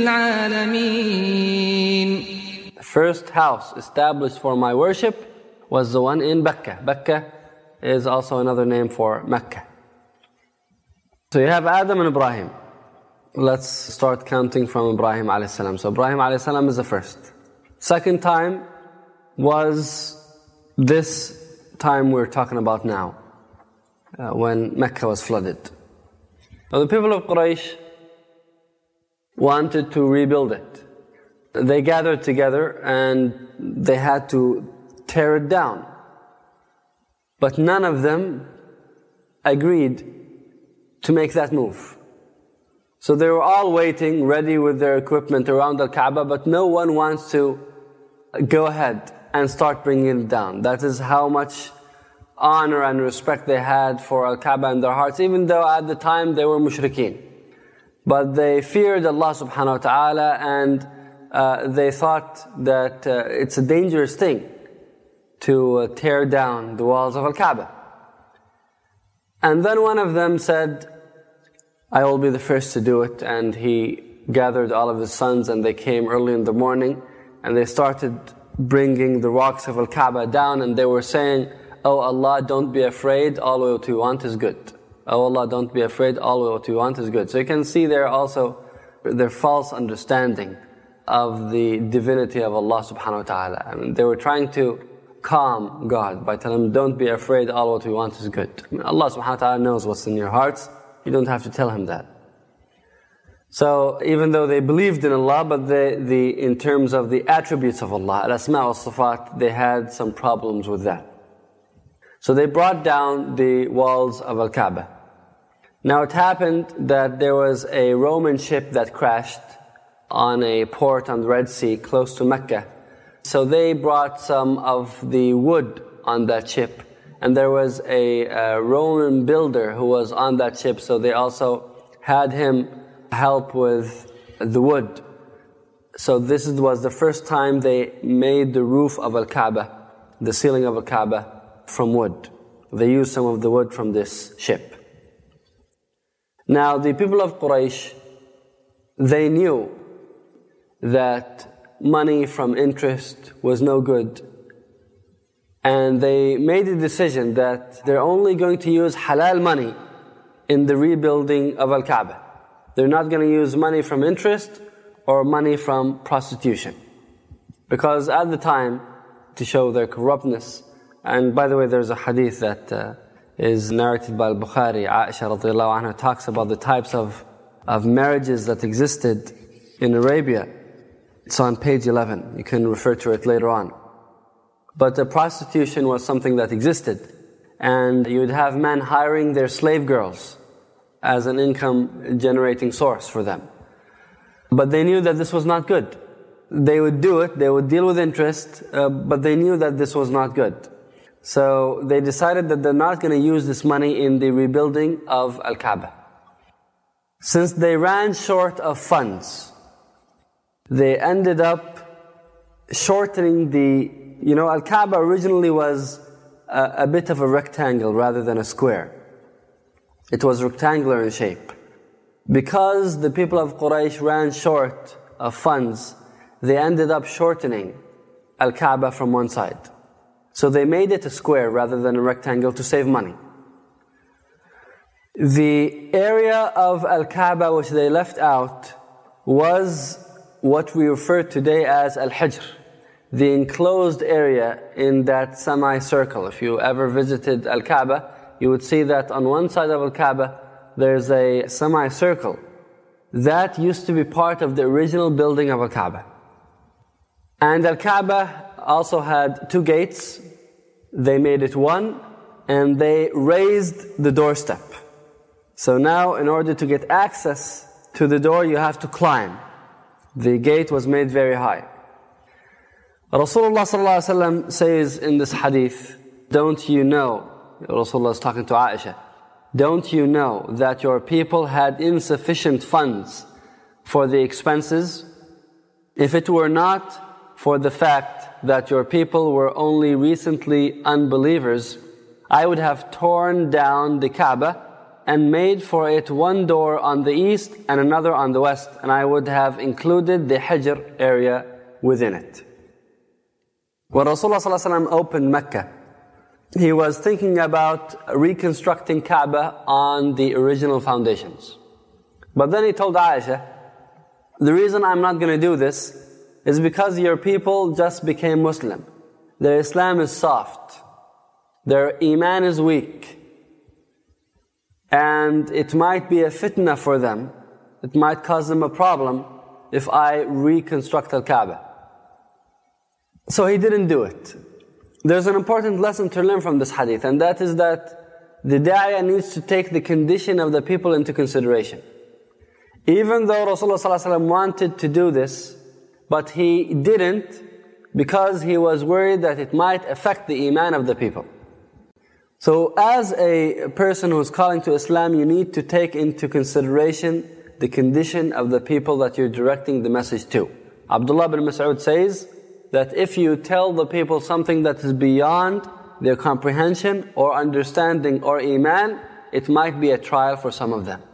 لِلْعَالَمِينَ. The first house established for my worship was the one in Mecca. Mecca is also another name for Mecca. So you have Adam and Ibrahim. Let's start counting from Ibrahim alayhi salam. So Ibrahim alayhi salam is the first. Second time was this time we're talking about now, when Mecca was flooded. Now the people of Quraysh wanted to rebuild it. They gathered together and they had to tear it down. But none of them agreed to make that move. So they were all waiting, ready with their equipment around Al-Kaaba, but no one wants to go ahead and start bringing it down. That is how much honor and respect they had for Al-Kaaba in their hearts, even though at the time they were mushrikeen. But they feared Allah subhanahu wa ta'ala, and they thought that it's a dangerous thing to tear down the walls of Al-Kaaba. And then one of them said, I will be the first to do it. And he gathered all of his sons and they came early in the morning and they started bringing the rocks of Al-Kaaba down, and they were saying, Oh Allah, don't be afraid, all what you want is good. Oh Allah, don't be afraid, all what you want is good. So you can see there also their false understanding of the divinity of Allah subhanahu wa ta'ala. I mean, they were trying to calm God by telling him, don't be afraid, all what you want is good. I mean, Allah subhanahu wa ta'ala knows what's in your hearts. You don't have to tell him that. So even though they believed in Allah, but in terms of the attributes of Allah, al-asma' wal-sifat, they had some problems with that. So they brought down the walls of Al-Kaaba. Now it happened that there was a Roman ship that crashed on a port on the Red Sea close to Mecca. So they brought some of the wood on that ship. And there was a Roman builder who was on that ship, so they also had him help with the wood. So this was the first time they made the roof of Al-Kaaba, the ceiling of Al-Kaaba, from wood. They used some of the wood from this ship. Now the people of Quraysh, they knew that money from interest was no good. And they made a decision that they're only going to use halal money in the rebuilding of Al-Kaaba. They're not going to use money from interest or money from prostitution. Because at the time, to show their corruptness, And by the way, there's a hadith that is narrated by Al-Bukhari. Aisha radiallahu anha talks about the types of marriages that existed in Arabia. It's on page 11. You can refer to it later on. But the prostitution was something that existed. And you would have men hiring their slave girls as an income generating source for them. But they knew that this was not good. They would do it, they would deal with interest, but they knew that this was not good. So they decided that they're not going to use this money in the rebuilding of Al-Kaaba. Since they ran short of funds, they ended up shortening Al-Kaaba originally was a bit of a rectangle rather than a square. It was rectangular in shape. Because the people of Quraysh ran short of funds, they ended up shortening Al-Kaaba from one side. So they made it a square rather than a rectangle to save money. The area of Al-Kaaba which they left out was what we refer today as Al-Hijr, the enclosed area in that semicircle. If you ever visited Al-Kaaba, you would see that on one side of Al-Kaaba there's a semicircle. That used to be part of the original building of Al-Kaaba. And Al-Kaaba also had two gates. They made it one, and they raised the doorstep. So now, in order to get access to the door, you have to climb. The gate was made very high. Rasulullah ﷺ says in this hadith, don't you know, Rasulullah is talking to Aisha, don't you know that your people had insufficient funds for the expenses? If it were not for the fact that your people were only recently unbelievers, I would have torn down the Kaaba and made for it one door on the east and another on the west, and I would have included the Hijr area within it. When Rasulullah ﷺ opened Mecca, he was thinking about reconstructing Kaaba on the original foundations. But then he told Aisha, the reason I'm not going to do this is because your people just became Muslim. Their Islam is soft. Their Iman is weak. And it might be a fitna for them. It might cause them a problem if I reconstruct Al-Kaaba. So he didn't do it. There's an important lesson to learn from this hadith, and that is that the da'iyah needs to take the condition of the people into consideration. Even though Rasulullah ﷺ wanted to do this, but he didn't because he was worried that it might affect the iman of the people. So as a person who's calling to Islam, you need to take into consideration the condition of the people that you're directing the message to. Abdullah bin Mas'ud says that if you tell the people something that is beyond their comprehension or understanding or iman, it might be a trial for some of them.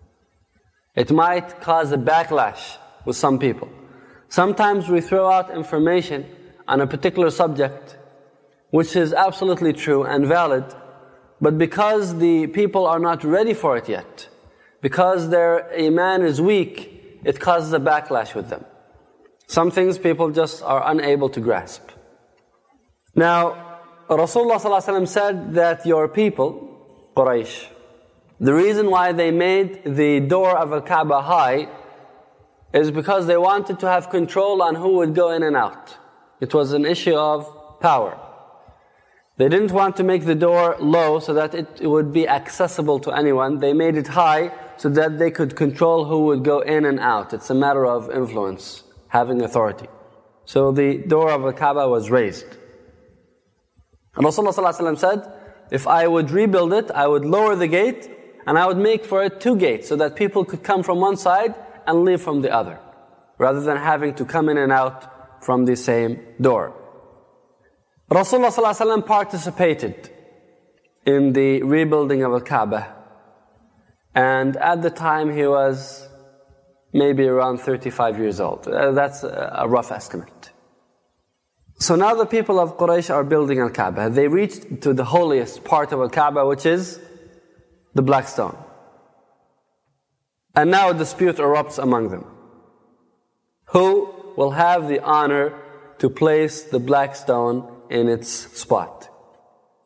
It might cause a backlash with some people. Sometimes we throw out information on a particular subject which is absolutely true and valid, but because the people are not ready for it yet, because their iman is weak, it causes a backlash with them. Some things people just are unable to grasp. Now, Rasulullah ﷺ said that your people, Quraysh, the reason why they made the door of Al-Kaaba high is because they wanted to have control on who would go in and out. It was an issue of power. They didn't want to make the door low so that it would be accessible to anyone. They made it high so that they could control who would go in and out. It's a matter of influence, having authority. So the door of Al-Kaaba was raised. And Rasulullah ﷺ said, if I would rebuild it, I would lower the gate and I would make for it two gates so that people could come from one side and leave from the other, rather than having to come in and out from the same door. Rasulullah ﷺ participated in the rebuilding of Al-Kaaba, and at the time he was maybe around 35 years old. That's a rough estimate. So now the people of Quraysh are building Al-Kaaba. They reached to the holiest part of Al-Kaaba, which is the black stone. And now a dispute erupts among them. Who will have the honor to place the black stone in its spot?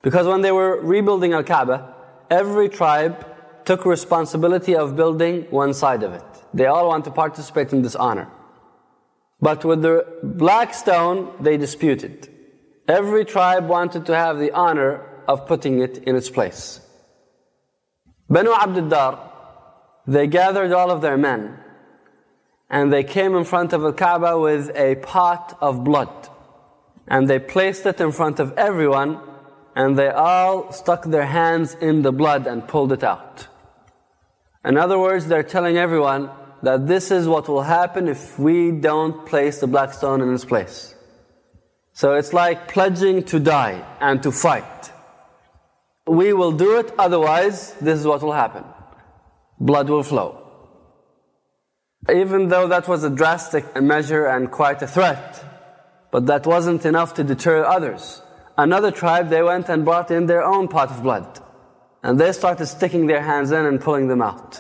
Because when they were rebuilding Al-Kaaba, every tribe took responsibility of building one side of it. They all want to participate in this honor. But with the black stone, they disputed. Every tribe wanted to have the honor of putting it in its place. Banu Abd Dar, they gathered all of their men and they came in front of Al-Kaaba with a pot of blood. And they placed it in front of everyone and they all stuck their hands in the blood and pulled it out. In other words, they're telling everyone that this is what will happen if we don't place the black stone in its place. So it's like pledging to die and to fight. We will do it, otherwise this is what will happen. Blood will flow. Even though that was a drastic measure and quite a threat, but that wasn't enough to deter others. Another tribe, they went and brought in their own pot of blood. And they started sticking their hands in and pulling them out.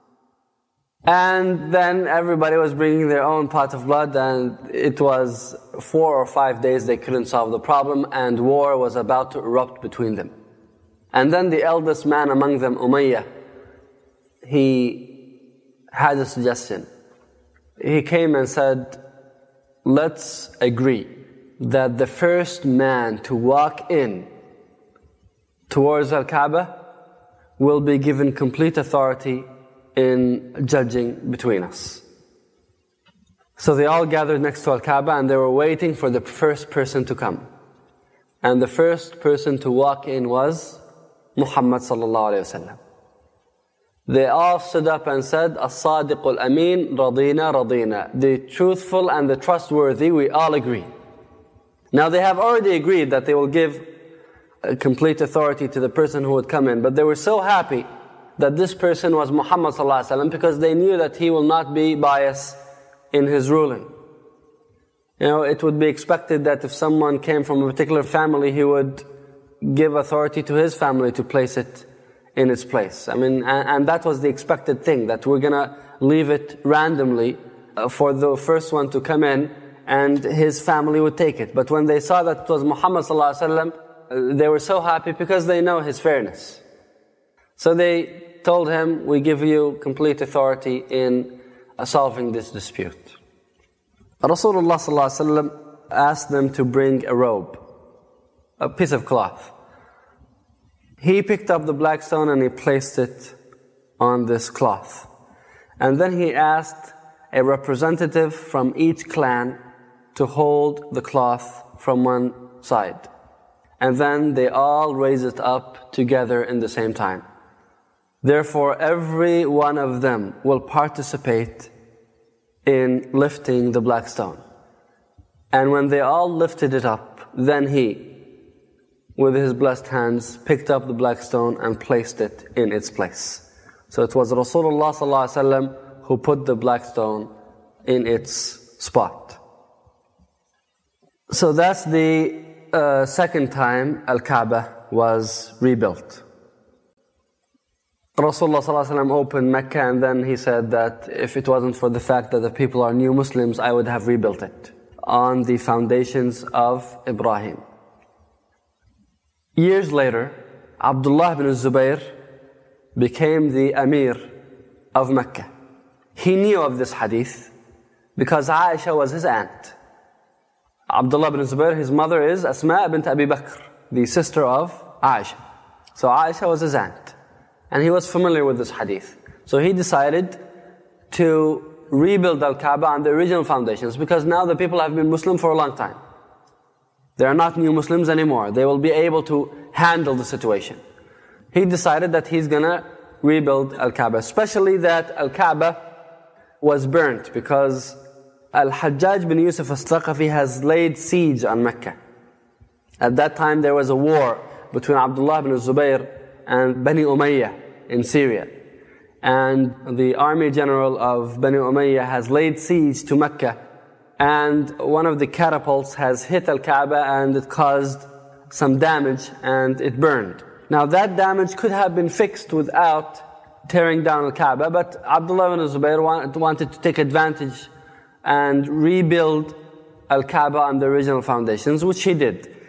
And then everybody was bringing their own pot of blood, and it was 4 or 5 days they couldn't solve the problem, and war was about to erupt between them. And then the eldest man among them, Umayyah, he had a suggestion. He came and said, let's agree that the first man to walk in towards Al-Kaaba will be given complete authority in judging between us. So they all gathered next to Al-Kaaba and they were waiting for the first person to come. And the first person to walk in was Muhammad sallallahu alayhi wa sallam. They all stood up and said, As-Sadiqul Ameen, Radina, Radina. The truthful and the trustworthy, we all agree. Now they have already agreed that they will give complete authority to the person who would come in, but they were so happy that this person was Muhammad sallallahu alaihi wasallam because they knew that he will not be biased in his ruling. You know, it would be expected that if someone came from a particular family, he would give authority to his family to place it in its place. I mean, and that was the expected thing, that we're gonna leave it randomly for the first one to come in and his family would take it. But when they saw that it was Muhammad sallallahu alaihi wasallam, they were so happy because they know his fairness. So they told him, we give you complete authority in solving this dispute. Rasulullah sallallahu alaihi wasallam asked them to bring a robe, a piece of cloth. He picked up the black stone and he placed it on this cloth. And then he asked a representative from each clan to hold the cloth from one side. And then they all raise it up together in the same time. Therefore, every one of them will participate in lifting the black stone. And when they all lifted it up, then he, with his blessed hands, picked up the black stone and placed it in its place. So it was Rasulullah sallallahu alaihi wasallam who put the black stone in its spot. So that's the second time Al-Kaaba was rebuilt. Rasulullah sallallahu alaihi wasallam opened Mecca, and then he said that if it wasn't for the fact that the people are new Muslims, I would have rebuilt it on the foundations of Ibrahim. Years later, Abdullah ibn Zubayr became the Amir of Mecca. He knew of this hadith because Aisha was his aunt. Abdullah ibn Zubayr, his mother is Asma bint Abi Bakr, the sister of Aisha. So Aisha was his aunt. And he was familiar with this hadith. So he decided to rebuild Al-Kaaba on the original foundations, because now the people have been Muslim for a long time. They are not new Muslims anymore. They will be able to handle the situation. He decided that he's gonna rebuild Al-Kaaba, especially that Al-Kaaba was burnt because Al-Hajjaj bin Yusuf al-Thaqafi has laid siege on Mecca. At that time there was a war between Abdullah ibn Zubayr and Bani Umayyah in Syria. And the army general of Bani Umayyah has laid siege to Mecca, and one of the catapults has hit Al-Kaaba and it caused some damage and it burned. Now that damage could have been fixed without tearing down Al-Kaaba, but Abdullah ibn Zubayr wanted to take advantage and rebuild Al-Kaaba on the original foundations, which he did.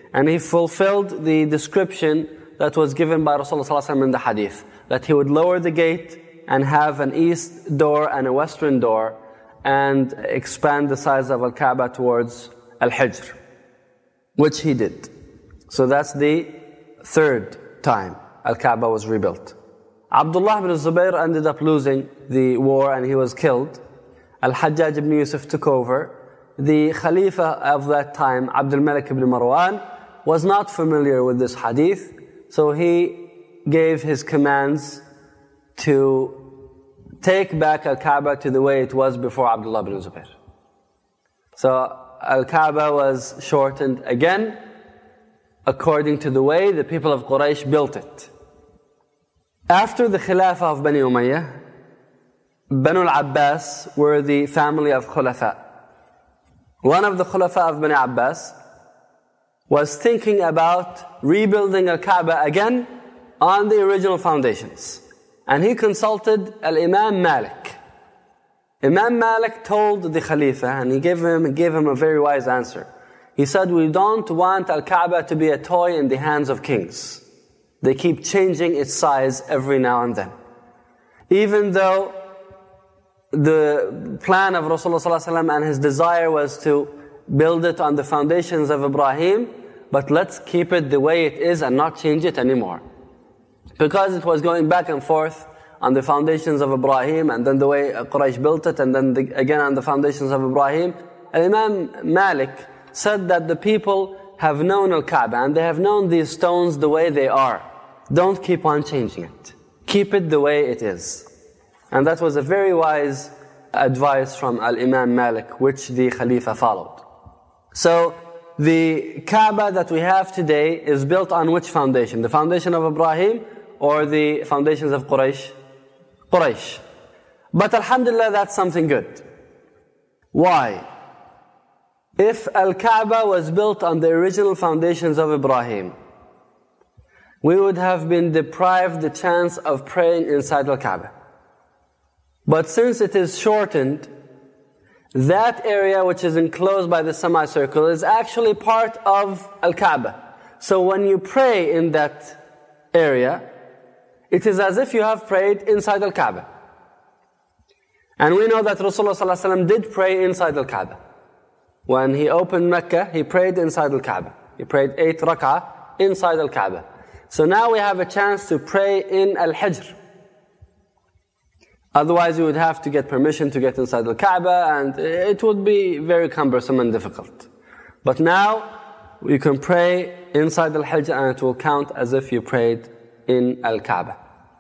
And he fulfilled the description that was given by Rasulullah in the hadith, that he would lower the gate and have an east door and a western door and expand the size of Al-Kaaba towards Al-Hijr, which he did. So that's the third time Al-Kaaba was rebuilt. Abdullah ibn Zubayr ended up losing the war and he was killed. Al-Hajjaj ibn Yusuf took over. The Khalifa of that time, Abdul Malik ibn Marwan, was not familiar with this hadith, so he gave his commands to take back Al-Kaaba to the way it was before Abdullah ibn Zubayr. So Al-Kaaba was shortened again according to the way the people of Quraysh built it. After the Khilafah of Bani Umayyah, Banu al-Abbas were the family of Khulafa. One of the Khulafa of Bani Abbas was thinking about rebuilding Al-Kaaba again on the original foundations. And he consulted Al-Imam Malik. Imam Malik told the Khalifa, and he gave him a very wise answer. He said, we don't want Al-Kaaba to be a toy in the hands of kings. They keep changing its size every now and then. Even though the plan of Rasulullah ﷺ and his desire was to build it on the foundations of Ibrahim, but let's keep it the way it is and not change it anymore. Because it was going back and forth on the foundations of Ibrahim, and then the way Quraysh built it, and then again on the foundations of Ibrahim. Imam Malik said that the people have known Al-Kaaba, and they have known these stones the way they are. Don't keep on changing it. Keep it the way it is. And that was a very wise advice from Al-Imam Malik, which the Khalifa followed. So, the Kaaba that we have today is built on which foundation? The foundation of Ibrahim or the foundations of Quraysh? Quraysh. But alhamdulillah, that's something good. Why? If Al-Kaaba was built on the original foundations of Ibrahim, we would have been deprived the chance of praying inside Al-Kaaba. But since it is shortened, that area which is enclosed by the semicircle is actually part of Al-Kaaba. So when you pray in that area, it is as if you have prayed inside Al-Kaaba. And we know that Rasulullah ﷺ did pray inside Al-Kaaba. When he opened Mecca, he prayed inside Al-Kaaba. He prayed 8 rak'ah inside Al-Kaaba. So now we have a chance to pray in Al-Hijr. Otherwise, you would have to get permission to get inside the Kaaba, and it would be very cumbersome and difficult. But now, you can pray inside Al-Hijr, and it will count as if you prayed in Al-Kaaba.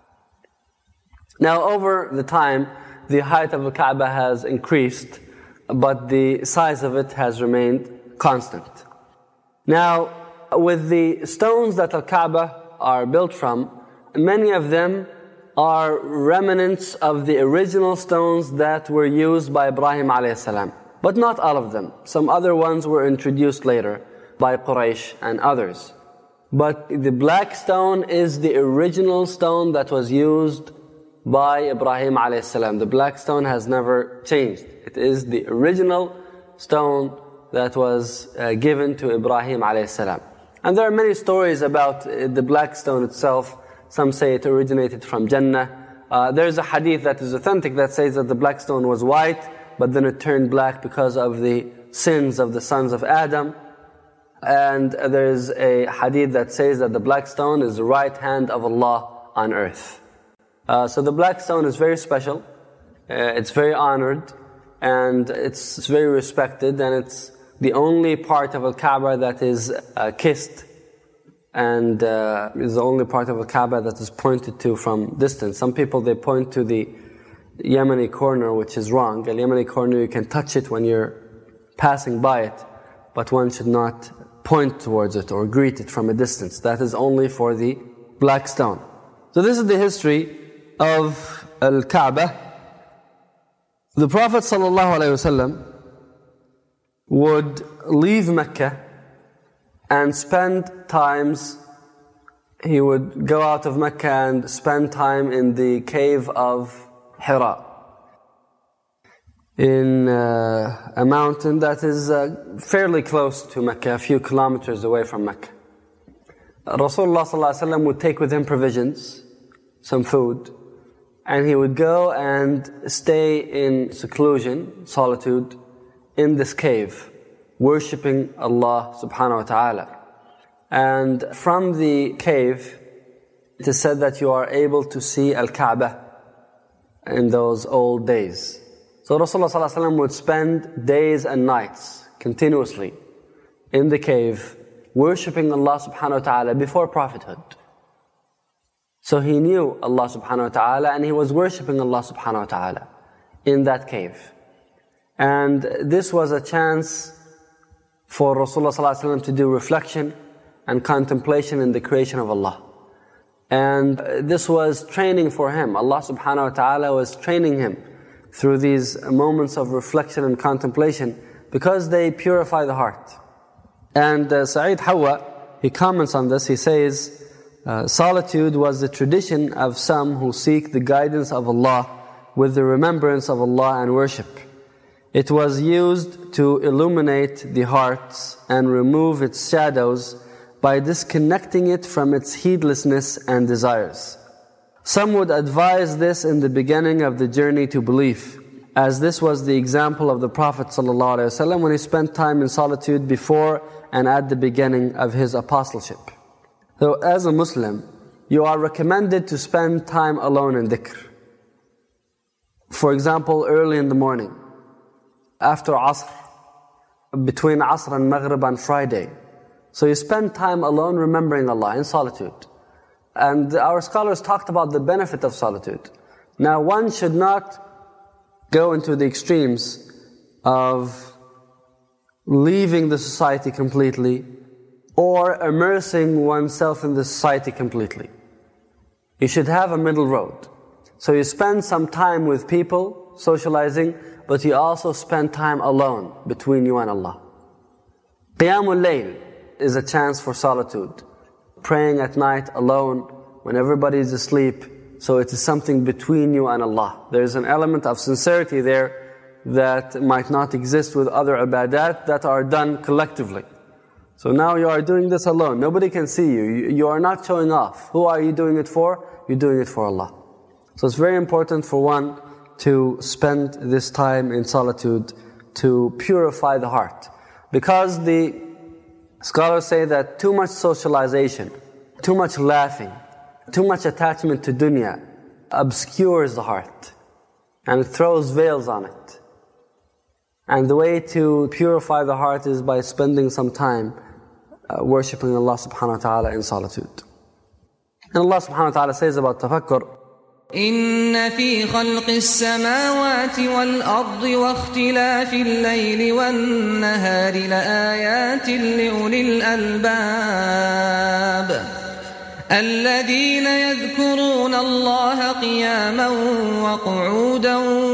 Now, over the time, the height of the Kaaba has increased, but the size of it has remained constant. Now, with the stones that Al-Kaaba are built from, many of them are remnants of the original stones that were used by Ibrahim a.s. But not all of them. Some other ones were introduced later by Quraysh and others. But the black stone is the original stone that was used by Ibrahim a.s. The black stone has never changed. It is the original stone that was given to Ibrahim a.s. And there are many stories about the black stone itself. Some say it originated from Jannah. There's a hadith that is authentic that says that the black stone was white, but then it turned black because of the sins of the sons of Adam. And there's a hadith that says that the black stone is the right hand of Allah on earth. So the black stone is very special, it's very honored, and it's very respected, and it's the only part of Al-Kaaba that is kissed, and is the only part of Al-Kaaba that is pointed to from distance. Some people, they point to the Yemeni corner, which is wrong. The Yemeni corner, you can touch it when you're passing by it, but one should not point towards it or greet it from a distance. That is only for the black stone. So this is the history of Al-Kaaba. The Prophet ﷺ would leave Mecca and spend times, he would go out of Mecca and spend time in the cave of Hira. in a mountain that is fairly close to Mecca, a few kilometers away from Mecca. Rasulullah ﷺ would take with him provisions, some food, and he would go and stay in seclusion, solitude, in this cave, worshipping Allah subhanahu wa ta'ala. And from the cave, it is said that you are able to see Al-Kaaba in those old days. So Rasulullah ﷺ would spend days and nights continuously in the cave, worshipping Allah subhanahu wa ta'ala before prophethood. So he knew Allah subhanahu wa ta'ala and he was worshipping Allah subhanahu wa ta'ala in that cave. And this was a chance for Rasulullah ﷺ to do reflection and contemplation in the creation of Allah. And this was training for him. Allah subhanahu wa ta'ala was training him through these moments of reflection and contemplation because they purify the heart. And Sa'id Hawa, he comments on this, he says, solitude was the tradition of some who seek the guidance of Allah with the remembrance of Allah and worship. It was used to illuminate the hearts and remove its shadows by disconnecting it from its heedlessness and desires. Some would advise this in the beginning of the journey to belief, as this was the example of the Prophet ﷺ when he spent time in solitude before and at the beginning of his apostleship. So as a Muslim, you are recommended to spend time alone in dhikr. For example, early in the morning, after Asr, between Asr and Maghrib on Friday. So you spend time alone remembering Allah in solitude. And our scholars talked about the benefit of solitude. Now one should not go into the extremes of leaving the society completely or immersing oneself in the society completely. You should have a middle road. So you spend some time with people, socializing, but you also spend time alone between you and Allah. Qiyamul Layl is a chance for solitude. Praying at night alone when everybody is asleep. So it is something between you and Allah. There is an element of sincerity there that might not exist with other ibadat that are done collectively. So now you are doing this alone. Nobody can see you. You are not showing off. Who are you doing it for? You're doing it for Allah. So it's very important for one to spend this time in solitude to purify the heart. Because the scholars say that too much socialization, too much laughing, too much attachment to dunya obscures the heart and throws veils on it. And the way to purify the heart is by spending some time worshipping Allah subhanahu wa ta'ala in solitude. And Allah subhanahu wa ta'ala says about tafakkur, إن في خلق السماوات والأرض واختلاف الليل والنهار لآيات لأولي الألباب الذين يذكرون الله قياما وقعودا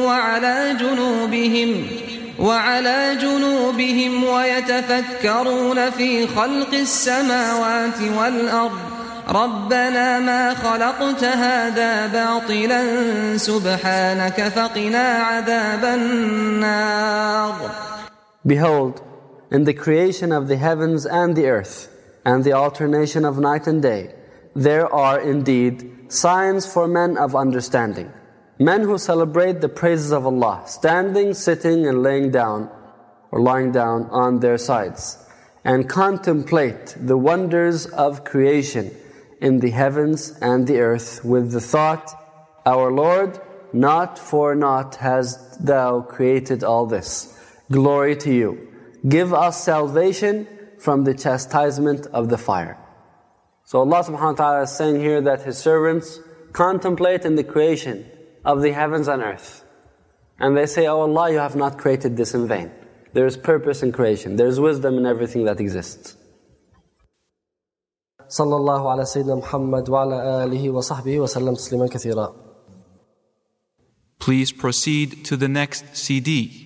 وعلى جنوبهم ويتفكرون في خلق السماوات والأرض ربنا ما خلقت هذا باطلا سبحانك فقنا عذاب النار. Behold, in the creation of the heavens and the earth, and the alternation of night and day, there are indeed signs for men of understanding. Men who celebrate the praises of Allah, standing, sitting and laying down, or lying down on their sides, and contemplate the wonders of creation in the heavens and the earth with the thought, our Lord, not for naught hast Thou created all this. Glory to You. Give us salvation from the chastisement of the fire. So Allah subhanahu wa ta'ala is saying here that His servants contemplate in the creation of the heavens and earth. And they say, oh Allah, You have not created this in vain. There is purpose in creation. There is wisdom in everything that exists. Sallallahu ala Sayyidina Muhammad wa ala alihi wa sahbihi wa sallam tasliman kathira. Please proceed to the next CD.